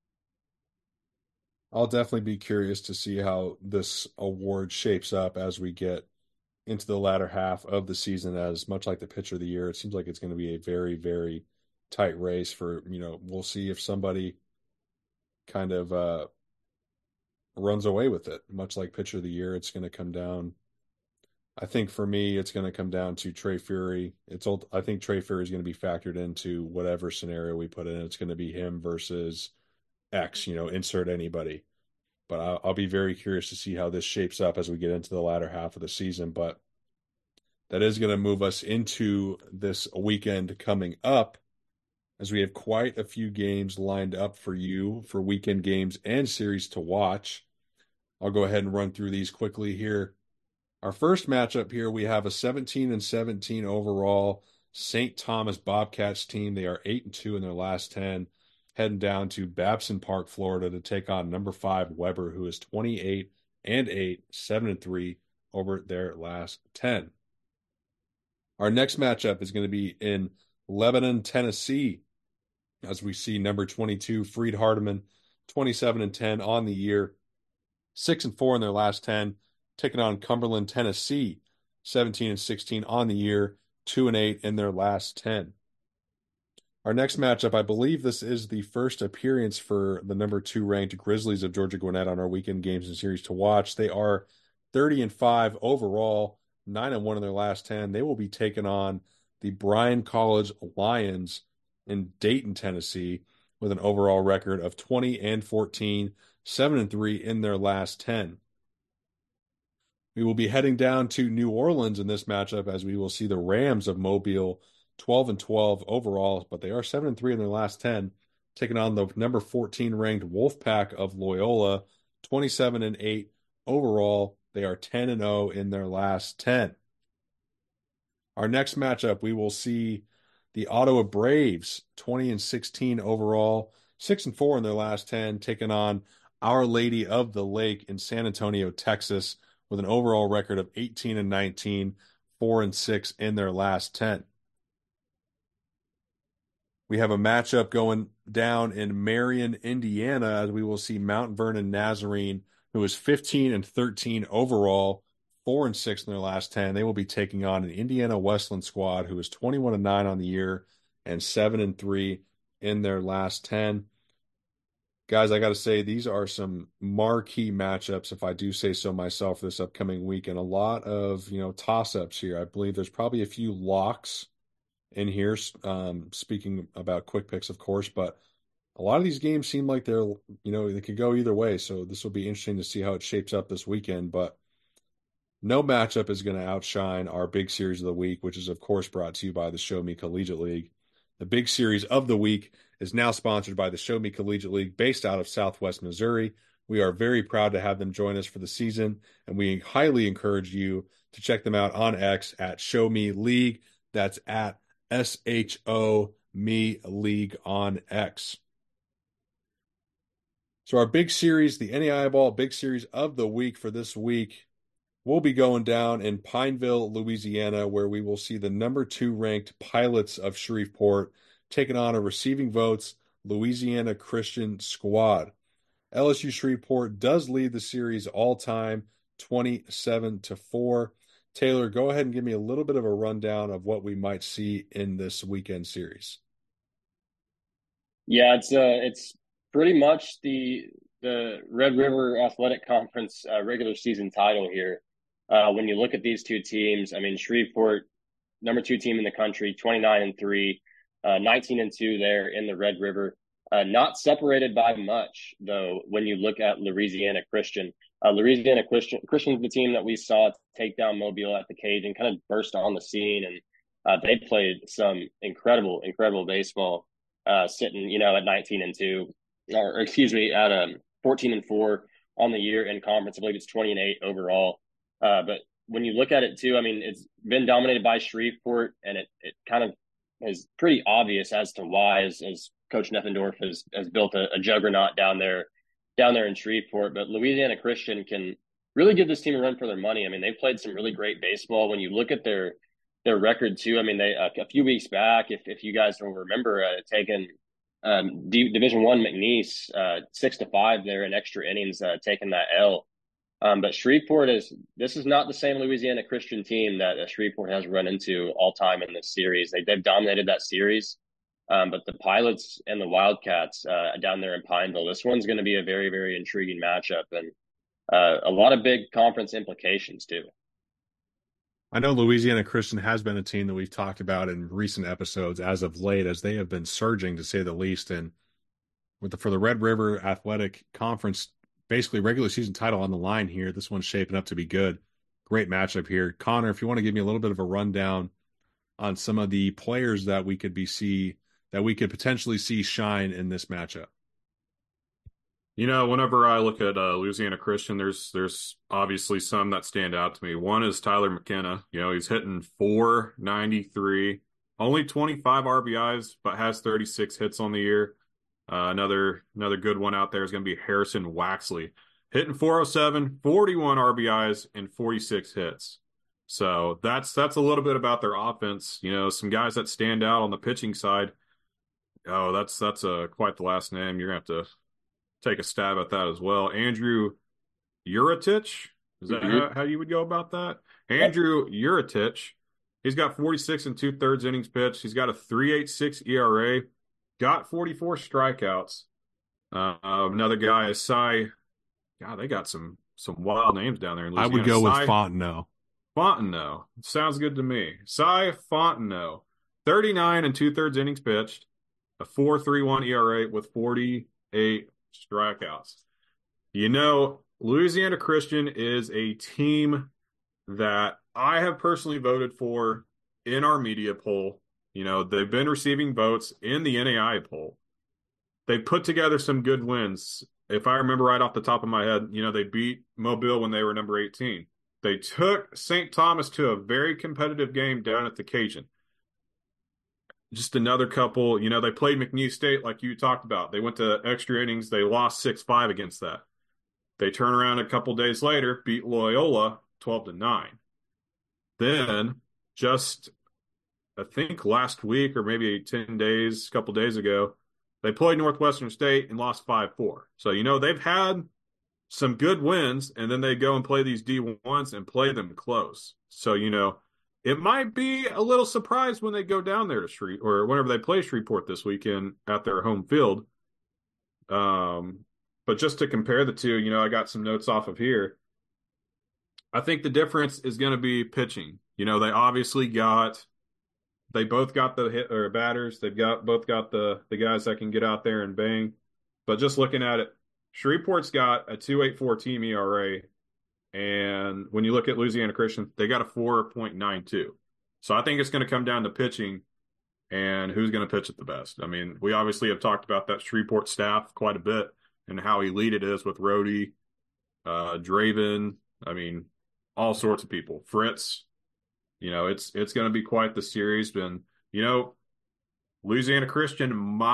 I'll definitely be curious to see how this award shapes up as we get into the latter half of the season. As much like the pitcher of the year, it seems like it's going to be a very, very tight race for, you know, we'll see if somebody kind of runs away with it. Much like pitcher of the year, it's going to come down. I think for me, it's going to come down to Trey Fury. I think Trey Fury is going to be factored into whatever scenario we put in. It's going to be him versus X, you know, insert anybody. But I'll be very curious to see how this shapes up as we get into the latter half of the season. But that is going to move us into this weekend coming up, as we have quite a few games lined up for you for weekend games and series to watch. I'll go ahead and run through these quickly here. Our first matchup here, we have a 17-17 overall St. Thomas Bobcats team. They are 8-2 in their last 10, heading down to Babson Park, Florida, to take on number 5 Weber, who is 28-8, 7-3 over their last 10. Our next matchup is going to be in Lebanon, Tennessee, as we see number 22 Freed Hardeman, 27-10 on the year, 6-4 in their last 10, taking on Cumberland, Tennessee, 17-16 on the year, 2-8 in their last 10. Our next matchup, I believe this is the first appearance for the number 2 ranked Grizzlies of Georgia Gwinnett on our weekend games and series to watch. They are 30-5 overall, 9-1 in their last 10. They will be taking on the Bryan College Lions in Dayton, Tennessee, with an overall record of 20-14, 7-3 in their last 10. We will be heading down to New Orleans in this matchup, as we will see the Rams of Mobile 12-12 overall, but they are 7-3 in their last 10, taking on the number 14 ranked Wolfpack of Loyola, 27-8 overall. They are 10-0 in their last 10. Our next matchup, we will see the Ottawa Braves, 20-16 overall, 6-4 in their last 10, taking on Our Lady of the Lake in San Antonio, Texas, with an overall record of 18-19, 4-6 in their last 10. We have a matchup going down in Marion, Indiana, as we will see Mount Vernon Nazarene, who is 15-13 overall, 4-6 in their last 10. They will be taking on an Indiana Westland squad who is 21-9 on the year and 7-3 in their last 10. Guys, I got to say, these are some marquee matchups, if I do say so myself, this upcoming week, and a lot of, you know, toss-ups here. I believe there's probably a few locks in here, speaking about quick picks, of course, but a lot of these games seem like they're, you know, they could go either way, so this will be interesting to see how it shapes up this weekend, but no matchup is going to outshine our big series of the week, which is, of course, brought to you by the Show Me Collegiate League. The big series of the week is now sponsored by the Show Me Collegiate League, based out of Southwest Missouri. We are very proud to have them join us for the season, and we highly encourage you to check them out on X at Show Me League. That's at SHO Me League on X. So our big series, the NAIA Ball big series of the week for this week, will be going down in Pineville, Louisiana, where we will see the number 2 ranked Pilots of Shreveport taking on a receiving votes Louisiana Christian squad. LSU Shreveport does lead the series all time 27-4. Taylor, go ahead and give me a little bit of a rundown of what we might see in this weekend series. Yeah, it's pretty much the Red River Athletic Conference regular season title here. When you look at these two teams, I mean, Shreveport, number 2 team in the country, 29-3, 19-2 there in the Red River. Not separated by much, though, when you look at Louisiana Christian. Louisiana Christian is the team that we saw take down Mobile at the cage and kind of burst on the scene. And they played some incredible baseball, sitting, at 19-2, or excuse me, at 14-4 on the year in conference. I believe it's 20-8 overall. But when you look at it too, I mean, it's been dominated by Shreveport, and it kind of is pretty obvious as to why, as Coach Neffendorf has built a juggernaut down there in Shreveport. But Louisiana Christian can really give this team a run for their money. I mean, they've played some really great baseball. When you look at their record too, I mean, they a few weeks back, if you guys don't remember, taking Division I McNeese 6-5 there in extra innings, taking that L. But Shreveport this is not the same Louisiana Christian team that Shreveport has run into all time in this series. They've dominated that series. But the Pilots and the Wildcats down there in Pineville, this one's going to be a very, very intriguing matchup, and a lot of big conference implications too. I know Louisiana Christian has been a team that we've talked about in recent episodes as of late, as they have been surging, to say the least. And for the Red River Athletic Conference, basically regular season title on the line here, this one's shaping up to be good. Great matchup here. Connor, if you want to give me a little bit of a rundown on some of the players that we could potentially see shine in this matchup. Whenever I look at Louisiana Christian, there's obviously some that stand out to me. One is Tyler McKenna. He's hitting .493, only 25 RBIs, but has 36 hits on the year. Another good one out there is going to be Harrison Waxley, hitting .407, 41 RBIs, and 46 hits. So that's a little bit about their offense. Some guys that stand out on the pitching side. Oh, that's quite the last name. You're going to have to take a stab at that as well. Andrew Uritich, is that how you would go about that? Andrew Uritich, he's got 46 and 2/3 innings pitched. He's got a 3.86 ERA, got 44 strikeouts. Another guy is Cy. God, they got some wild names down there in Louisiana. I would go with Fontenot. Fontenot. Sounds good to me. Cy Fontenot, 39 and 2/3 innings pitched, a 4.31 ERA with 48 strikeouts. Louisiana Christian is a team that I have personally voted for in our media poll. They've been receiving votes in the NAIA poll. They put together some good wins. If I remember right off the top of my head, they beat Mobile when they were number 18. They took St. Thomas to a very competitive game down at the Cajun. Just another couple, they played McNeese State like you talked about. They went to extra innings. They lost 6-5 against that. They turn around a couple days later, beat Loyola 12-9. Then just, I think last week or maybe a couple days ago, they played Northwestern State and lost 5-4. So, they've had some good wins, and then they go and play these D1s and play them close. So, it might be a little surprise when they go down there to or whenever they play Shreveport this weekend at their home field. But just to compare the two, I got some notes off of here. I think the difference is going to be pitching. They both got the hit or batters. They've both got the guys that can get out there and bang. But just looking at it, Shreveport's got a 2.84 team ERA. And when you look at Louisiana Christian, they got a 4.92. So I think it's going to come down to pitching and who's going to pitch it the best. I mean, we obviously have talked about that Shreveport staff quite a bit and how elite it is with Rhodey, Draven. I mean, all sorts of people. Fritz, it's going to be quite the series. And Louisiana Christian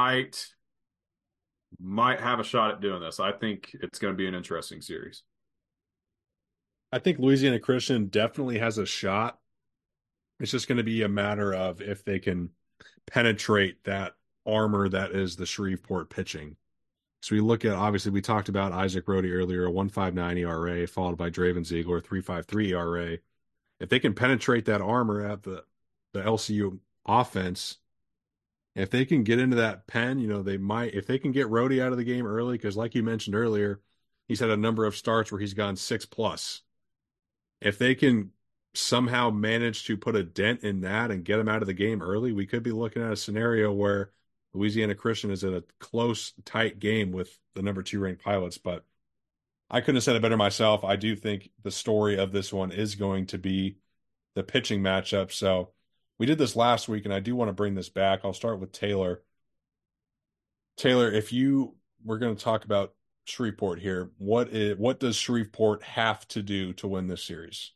might have a shot at doing this. I think it's going to be an interesting series. I think Louisiana Christian definitely has a shot. It's just going to be a matter of if they can penetrate that armor that is the Shreveport pitching. So we look at, obviously, we talked about Isaac Rohde earlier, a 1.59 ERA, followed by Draven Ziegler, 3.53 ERA. If they can penetrate that armor at the LCU offense, if they can get into that pen, they might, if they can get Rohde out of the game early, because like you mentioned earlier, he's had a number of starts where he's gone 6+. If they can somehow manage to put a dent in that and get him out of the game early, we could be looking at a scenario where Louisiana Christian is in a close, tight game with the number 2 ranked Pilots. But I couldn't have said it better myself. I do think the story of this one is going to be the pitching matchup. So we did this last week, and I do want to bring this back. I'll start with Taylor. Taylor, if we're going to talk about Shreveport here, what does Shreveport have to do to win this series?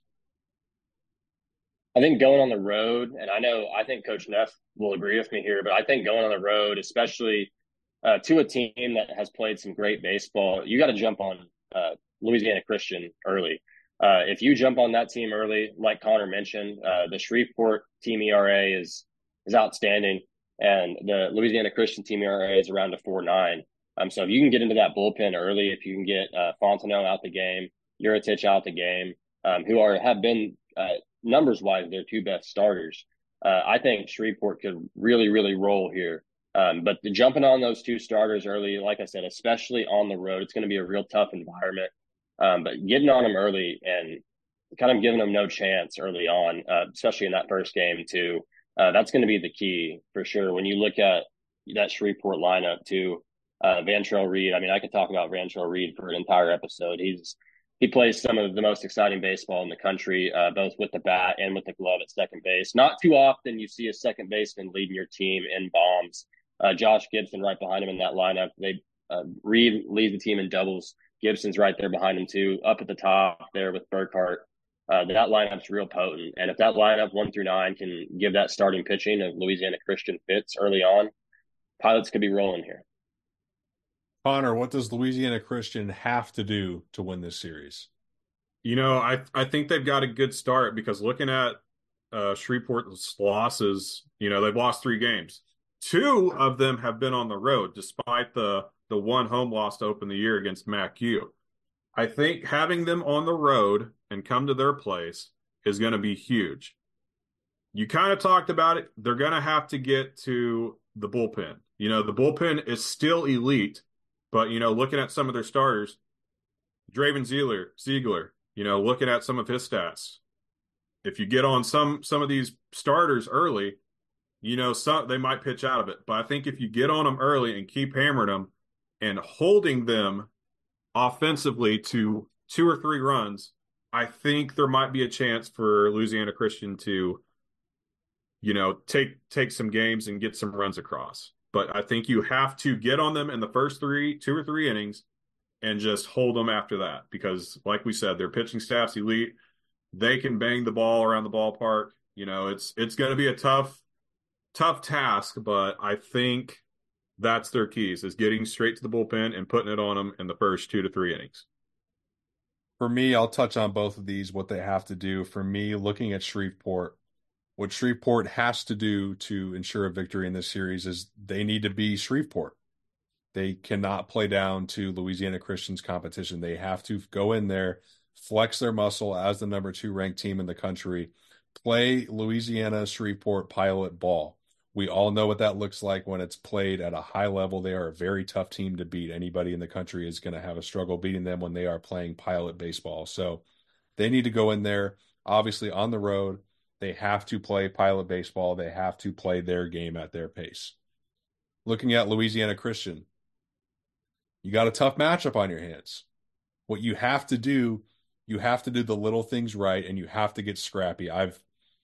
I think going on the road, and I think Coach Neff will agree with me here, but I think going on the road, especially to a team that has played some great baseball, you got to jump on Louisiana Christian early. If you jump on that team early, like Connor mentioned, the Shreveport team ERA is outstanding, and the Louisiana Christian team ERA is around a 4.9. So if you can get into that bullpen early, if you can get Fontenot out the game, Juratich out the game, who have been numbers-wise their 2 best starters, I think Shreveport could really, really roll here. But jumping on those 2 starters early, like I said, especially on the road, it's going to be a real tough environment. But getting on them early and kind of giving them no chance early on, especially in that first game too, that's going to be the key for sure. When you look at that Shreveport lineup too, Vantrell Reed, I mean, I could talk about Vantrell Reed for an entire episode. He plays some of the most exciting baseball in the country, both with the bat and with the glove at second base. Not too often you see a second baseman leading your team in bombs. Josh Gibson right behind him in that lineup. Reed leads the team in doubles. Gibson's right there behind him too, up at the top there with Burkhart. That lineup's real potent. And if that lineup 1 through 9 can give that starting pitching of Louisiana Christian fits early on, Pilots could be rolling here. Connor, what does Louisiana Christian have to do to win this series? I think they've got a good start because looking at Shreveport's losses, they've lost 3 games. 2 of them have been on the road, despite the 1 home loss to open the year against MacU. I think having them on the road and come to their place is going to be huge. You kind of talked about it. They're going to have to get to the bullpen. The bullpen is still elite, but, looking at some of their starters, Draven Ziegler, looking at some of his stats, if you get on some of these starters early, they might pitch out of it. But I think if you get on them early and keep hammering them and holding them offensively to 2 or 3 runs, I think there might be a chance for Louisiana Christian to, take some games and get some runs across. But I think you have to get on them in the first 2 or 3 innings and just hold them after that. Because like we said, their pitching staff's elite. They can bang the ball around the ballpark. It's going to be a tough task, but I think that's their keys, is getting straight to the bullpen and putting it on them in the first 2 to 3 innings. For me, I'll touch on both of these, what they have to do. For me, looking at Shreveport, what Shreveport has to do to ensure a victory in this series is they need to be Shreveport. They cannot play down to Louisiana Christian's competition. They have to go in there, flex their muscle as the number 2 ranked team in the country, play Louisiana Shreveport Pilot ball. We all know what that looks like when it's played at a high level. They are a very tough team to beat. Anybody in the country is going to have a struggle beating them when they are playing Pilot baseball. So they need to go in there, obviously on the road. They have to play Pilot baseball. They have to play their game at their pace. Looking at Louisiana Christian, you got a tough matchup on your hands. What you have to do the little things right, and you have to get scrappy. I've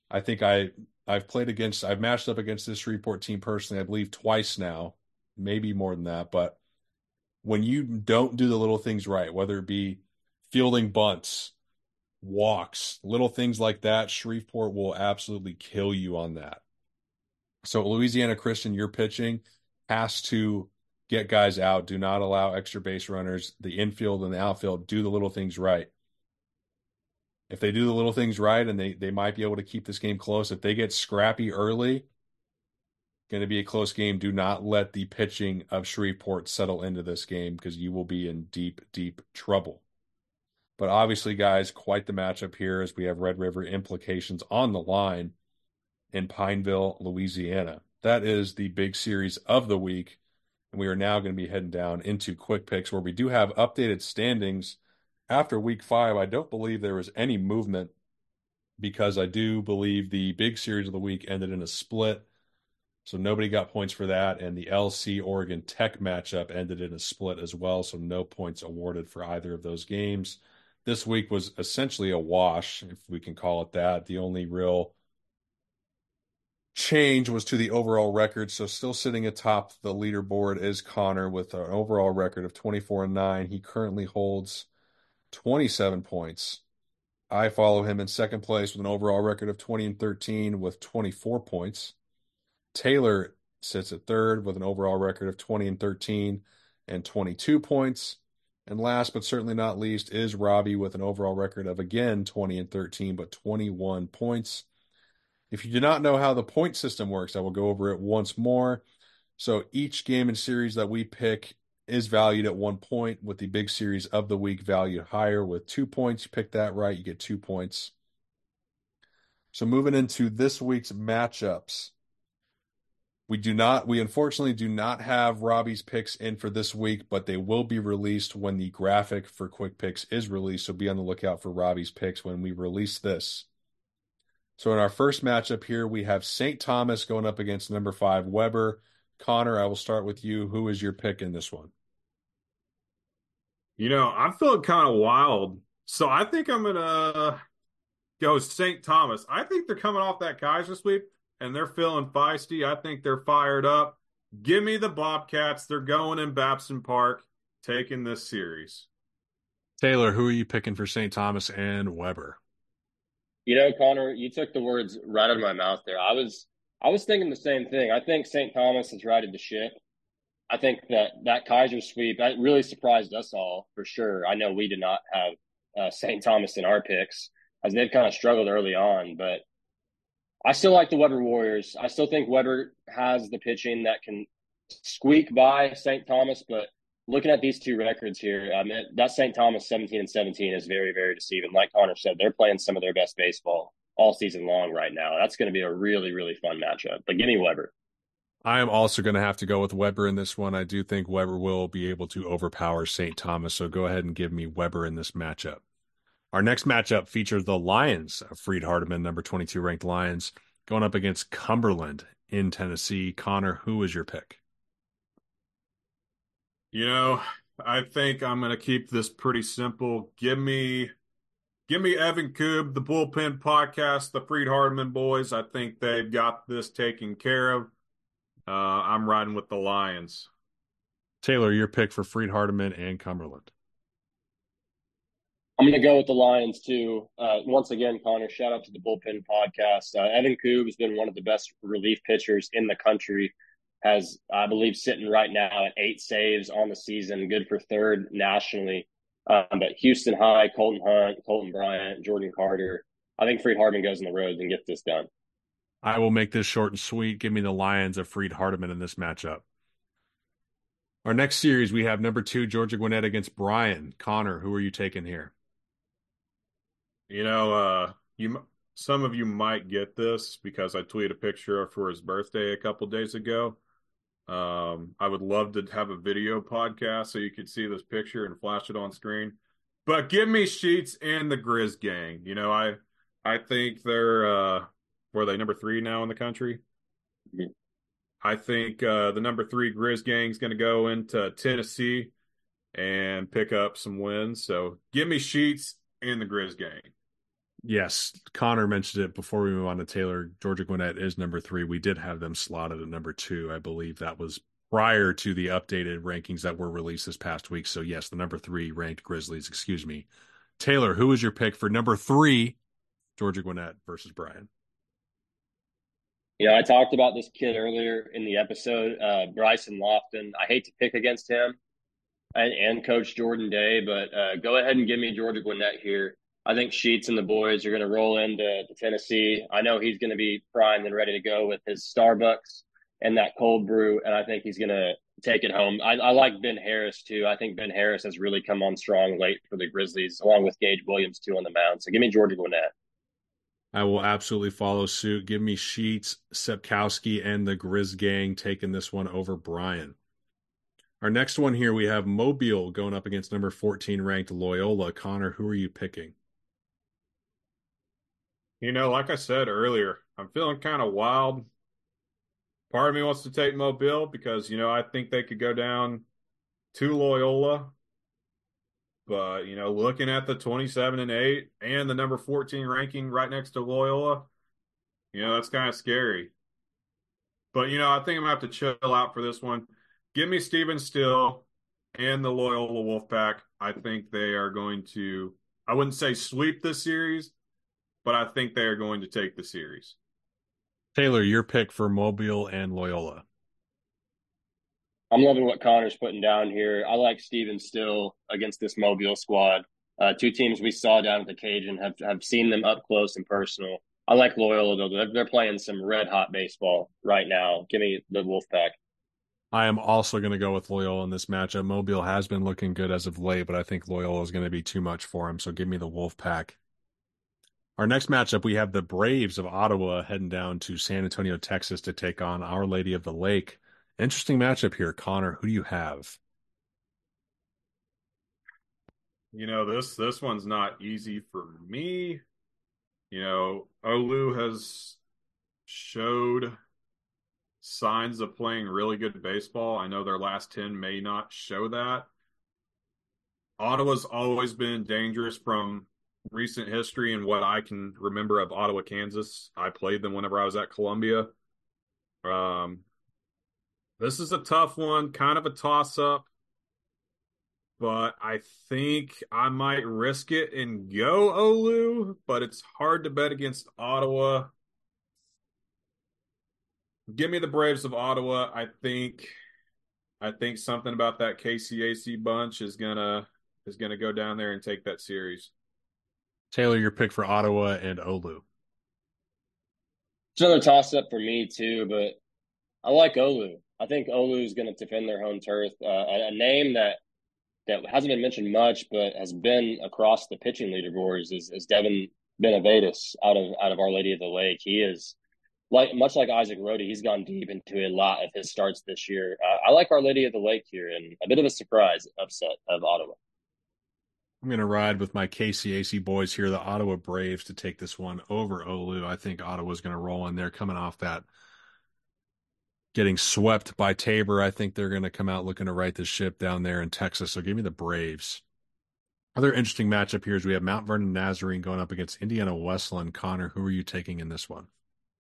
matched up against this Shreveport team personally, I believe twice now, maybe more than that. But when you don't do the little things right, whether it be fielding bunts, walks, little things like that. Shreveport will absolutely kill you on that. So Louisiana Christian, your pitching has to get guys out. Do not allow extra base runners. The infield and the outfield, do the little things right. If they do the little things right, and they might be able to keep this game close. If they get scrappy early, going to be a close game. Do not let the pitching of Shreveport settle into this game, because you will be in deep, deep trouble. But obviously, guys, quite the matchup here, as we have Red River implications on the line in Pineville, Louisiana. That is the big series of the week. And we are now going to be heading down into quick picks, where we do have updated standings after week 5. I don't believe there was any movement, because I do believe the big series of the week ended in a split. So nobody got points for that. And the LC Oregon Tech matchup ended in a split as well. So no points awarded for either of those games. This week was essentially a wash, if we can call it that. The only real change was to the overall record. So still sitting atop the leaderboard is Connor with an overall record of 24-9. He currently holds 27 points. I follow him in second place with an overall record of 20-13 with 24 points. Taylor sits at third with an overall record of 20-13 and 22 points. And last but certainly not least is Robbie with an overall record of, again, 20-13 but 21 points. If you do not know how the point system works, I will go over it once more. So each game and series that we pick is valued at 1 point, with the big series of the week valued higher with 2 points. You pick that right, you get 2 points. So moving into this week's matchups, we unfortunately do not have Robbie's picks in for this week, but they will be released when the graphic for quick picks is released. So be on the lookout for Robbie's picks when we release this. So in our first matchup here, we have St. Thomas going up against number 5 Weber. Connor, I will start with you. Who is your pick in this one? I'm feeling kind of wild. So I think I'm going to go St. Thomas. I think they're coming off that Kaiser sweep, and they're feeling feisty. I think they're fired up. Give me the Bobcats. They're going in Babson Park, taking this series. Taylor, who are you picking for St. Thomas and Weber? Connor, you took the words right out of my mouth there. I was thinking the same thing. I think St. Thomas has righted the ship. I think that Kaiser sweep, that really surprised us all, for sure. I know we did not have St. Thomas in our picks, as they've kind of struggled early on, but I still like the Weber Warriors. I still think Weber has the pitching that can squeak by St. Thomas, but looking at these two records here, that St. Thomas 17-17 is very, very deceiving. Like Connor said, they're playing some of their best baseball all season long right now. That's going to be a really, really fun matchup. But give me Weber. I am also going to have to go with Weber in this one. I do think Weber will be able to overpower St. Thomas, so go ahead and give me Weber in this matchup. Our next matchup features the Lions of Freed-Hardeman, number 22 ranked Lions, going up against Cumberland in Tennessee. Connor, who is your pick? I think I'm going to keep this pretty simple. Give me Evan Koob, the Bullpen Podcast, the Freed-Hardeman boys. I think they've got this taken care of. I'm riding with the Lions. Taylor, your pick for Freed-Hardeman and Cumberland. I'm going to go with the Lions, too. Once again, Connor, shout out to the Bullpen Podcast. Evan Koob has been one of the best relief pitchers in the country. Has, I believe, sitting right now at 8 saves on the season, good for third nationally. But Houston High, Colton Hunt, Colton Bryant, Jordan Carter, I think Freed-Hardeman goes on the road and gets this done. I will make this short and sweet. Give me the Lions of Freed-Hardeman in this matchup. Our next series, we have number 2, Georgia Gwinnett against Bryan. Connor, who are you taking here? Some of you might get this because I tweeted a picture for his birthday a couple days ago. I would love to have a video podcast so you could see this picture and flash it on screen. But give me Sheets and the Grizz gang. I think they're were they number 3 now in the country? Mm-hmm. I think the number 3 Grizz gang is going to go into Tennessee and pick up some wins. So give me Sheets and the Grizz gang. Yes, Connor mentioned it before we move on to Taylor. Georgia Gwinnett is number 3. We did have them slotted at number 2. I believe that was prior to the updated rankings that were released this past week. So yes, the number 3 ranked Grizzlies, Taylor, who is your pick for number 3, Georgia Gwinnett versus Bryan? I talked about this kid earlier in the episode, Bryson Lofton. I hate to pick against him and Coach Jordan Day, but go ahead and give me Georgia Gwinnett here. I think Sheets and the boys are going to roll into Tennessee. I know he's going to be primed and ready to go with his Starbucks and that cold brew, and I think he's going to take it home. I like Ben Harris, too. I think Ben Harris has really come on strong late for the Grizzlies, along with Gage Williams, too, on the mound. So give me Georgia Gwinnett. I will absolutely follow suit. Give me Sheets, Sepkowski, and the Grizz gang taking this one over Bryan. Our next one here, we have Mobile going up against number 14 ranked Loyola. Connor, who are you picking? Like I said earlier, I'm feeling kind of wild. Part of me wants to take Mobile because, I think they could go down to Loyola. But, looking at the 27-8 and the number 14 ranking right next to Loyola, that's kind of scary. But, I think I'm going to have to chill out for this one. Give me Steven Still and the Loyola Wolfpack. I think they are going to, I wouldn't say sweep this series, but I think they are going to take the series. Taylor, your pick for Mobile and Loyola. I'm loving what Connor's putting down here. I like Steven Still against this Mobile squad. Two teams we saw down at the Cajun have seen them up close and personal. I like Loyola, though. They're playing some red-hot baseball right now. Give me the Wolfpack. I am also going to go with Loyola in this matchup. Mobile has been looking good as of late, but I think Loyola is going to be too much for him, so give me the Wolfpack. Our next matchup, we have the Braves of Ottawa heading down to San Antonio, Texas to take on Our Lady of the Lake. Interesting matchup here. Connor, who do you have? This one's not easy for me. Olu has showed signs of playing really good baseball. I know their last 10 may not show that. Ottawa's always been dangerous from recent history and what I can remember of Ottawa, Kansas. I played them whenever I was at Columbia. This is a tough one, kind of a toss-up, but I think I might risk it and go Olu, but it's hard to bet against Ottawa. Give me the Braves of Ottawa. I think something about that KCAC bunch is gonna go down there and take that series. Taylor, your pick for Ottawa and Olu. It's another toss-up for me, too, but I like Olu. I think Olu is going to defend their home turf. A name that hasn't been mentioned much, but has been across the pitching leaderboards is Devin Benavides out of Our Lady of the Lake. He is much like Isaac Rody. He's gone deep into a lot of his starts this year. I like Our Lady of the Lake here, and a bit of a surprise upset of Ottawa. I'm going to ride with my KCAC boys here, the Ottawa Braves, to take this one over Olu. I think Ottawa's going to roll in there coming off that getting swept by Tabor. I think they're going to come out looking to right the ship down there in Texas. So give me the Braves. Other interesting matchup here is we have Mount Vernon Nazarene going up against Indiana Wesleyan. Connor, who are you taking in this one?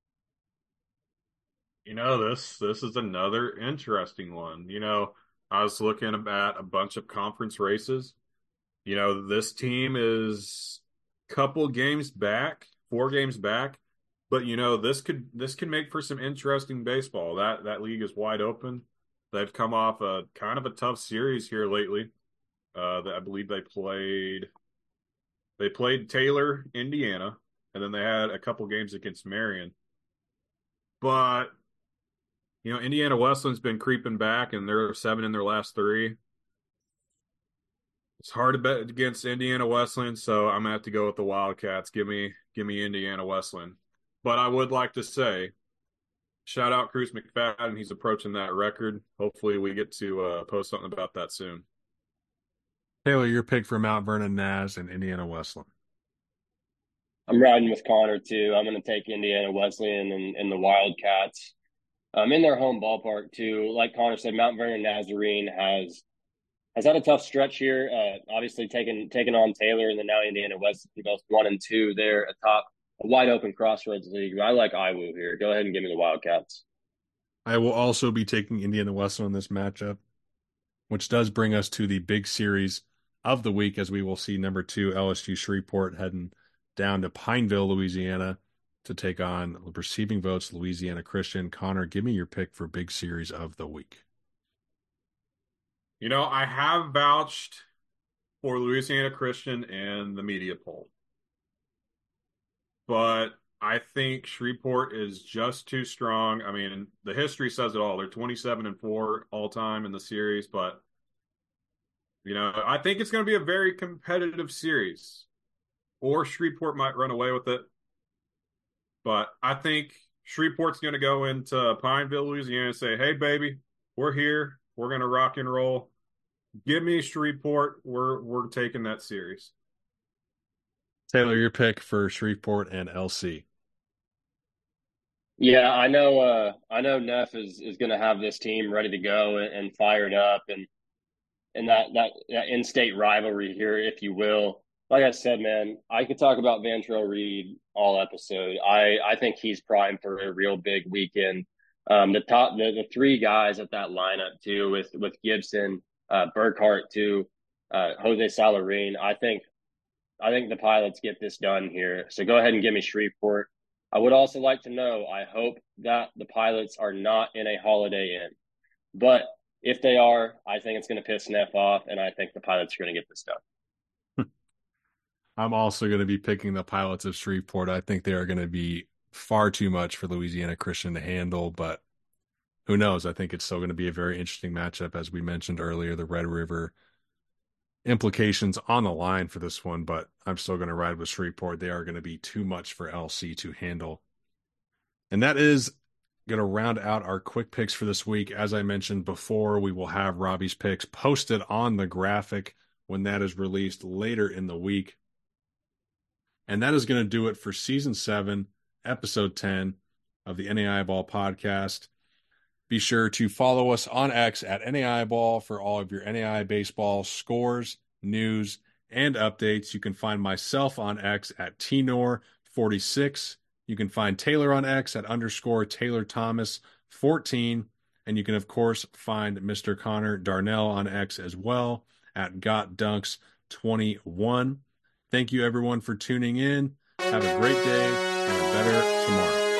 This is another interesting one. I was looking at a bunch of conference races. This team is couple games back, 4 games back, but this could make for some interesting baseball. That league is wide open. They've come off a kind of a tough series here lately. I believe they played Taylor, Indiana, and then they had a couple games against Marion. But Indiana Wesleyan's been creeping back, and they're 7 in their last 3. It's hard to bet against Indiana Wesleyan, so I'm gonna have to go with the Wildcats. Give me Indiana Wesleyan. But I would like to say, shout out Cruz McFadden. He's approaching that record. Hopefully, we get to post something about that soon. Taylor, your pick for Mount Vernon Naz and Indiana Wesleyan. I'm riding with Connor too. I'm going to take Indiana Wesleyan and the Wildcats. In their home ballpark too. Like Connor said, Mount Vernon Nazarene has had a tough stretch here. Obviously taking on Taylor and then now Indiana Wesleyan, both 1 and 2 there atop a wide open Crossroads League. I like IWU here. Go ahead and give me the Wildcats. I will also be taking Indiana Wesleyan in this matchup, which does bring us to the big series of the week, as we will see number 2 LSU Shreveport heading down to Pineville, Louisiana to take on receiving votes Louisiana Christian. Connor, give me your pick for big series of the week. I have vouched for Louisiana Christian in the media poll, but I think Shreveport is just too strong. I mean, the history says it all. They're 27-4 all time in the series, but I think it's going to be a very competitive series, or Shreveport might run away with it. But I think Shreveport's going to go into Pineville, Louisiana, and say, "Hey, baby, we're here. We're going to rock and roll. Give me Shreveport. We're taking that series." Taylor, your pick for Shreveport and LC. Yeah, I know. I know Neff is going to have this team ready to go and fired up, and that in-state rivalry here, if you will. Like I said, man, I could talk about Vantrell Reed all episode. I think he's primed for a real big weekend. The three guys at that lineup too, with Gibson, Burkhart too, Jose Salarine. I think the Pilots get this done here. So go ahead and give me Shreveport. I would also like to know, I hope that the Pilots are not in a Holiday Inn. But if they are, I think it's going to piss Neff off, and I think the Pilots are going to get this done. I'm also going to be picking the Pilots of Shreveport. I think they are going to be far too much for Louisiana Christian to handle, but who knows? I think it's still going to be a very interesting matchup. As we mentioned earlier, the Red River implications on the line for this one, but I'm still going to ride with Shreveport. They are going to be too much for LC to handle. And that is going to round out our quick picks for this week. As I mentioned before, we will have Robbie's picks posted on the graphic when that is released later in the week. And that is going to do it for Season 7, Episode 10 of the NAI Ball podcast. Be sure to follow us on X at NAI Ball for all of your NAI baseball scores, news, and updates. You can find myself on X at TNOR46. You can find Taylor on X at _Taylor Thomas 14. And you can, of course, find Mr. Connor Darnell on X as well at GotDunks21. Thank you, everyone, for tuning in. Have a great day and a better tomorrow.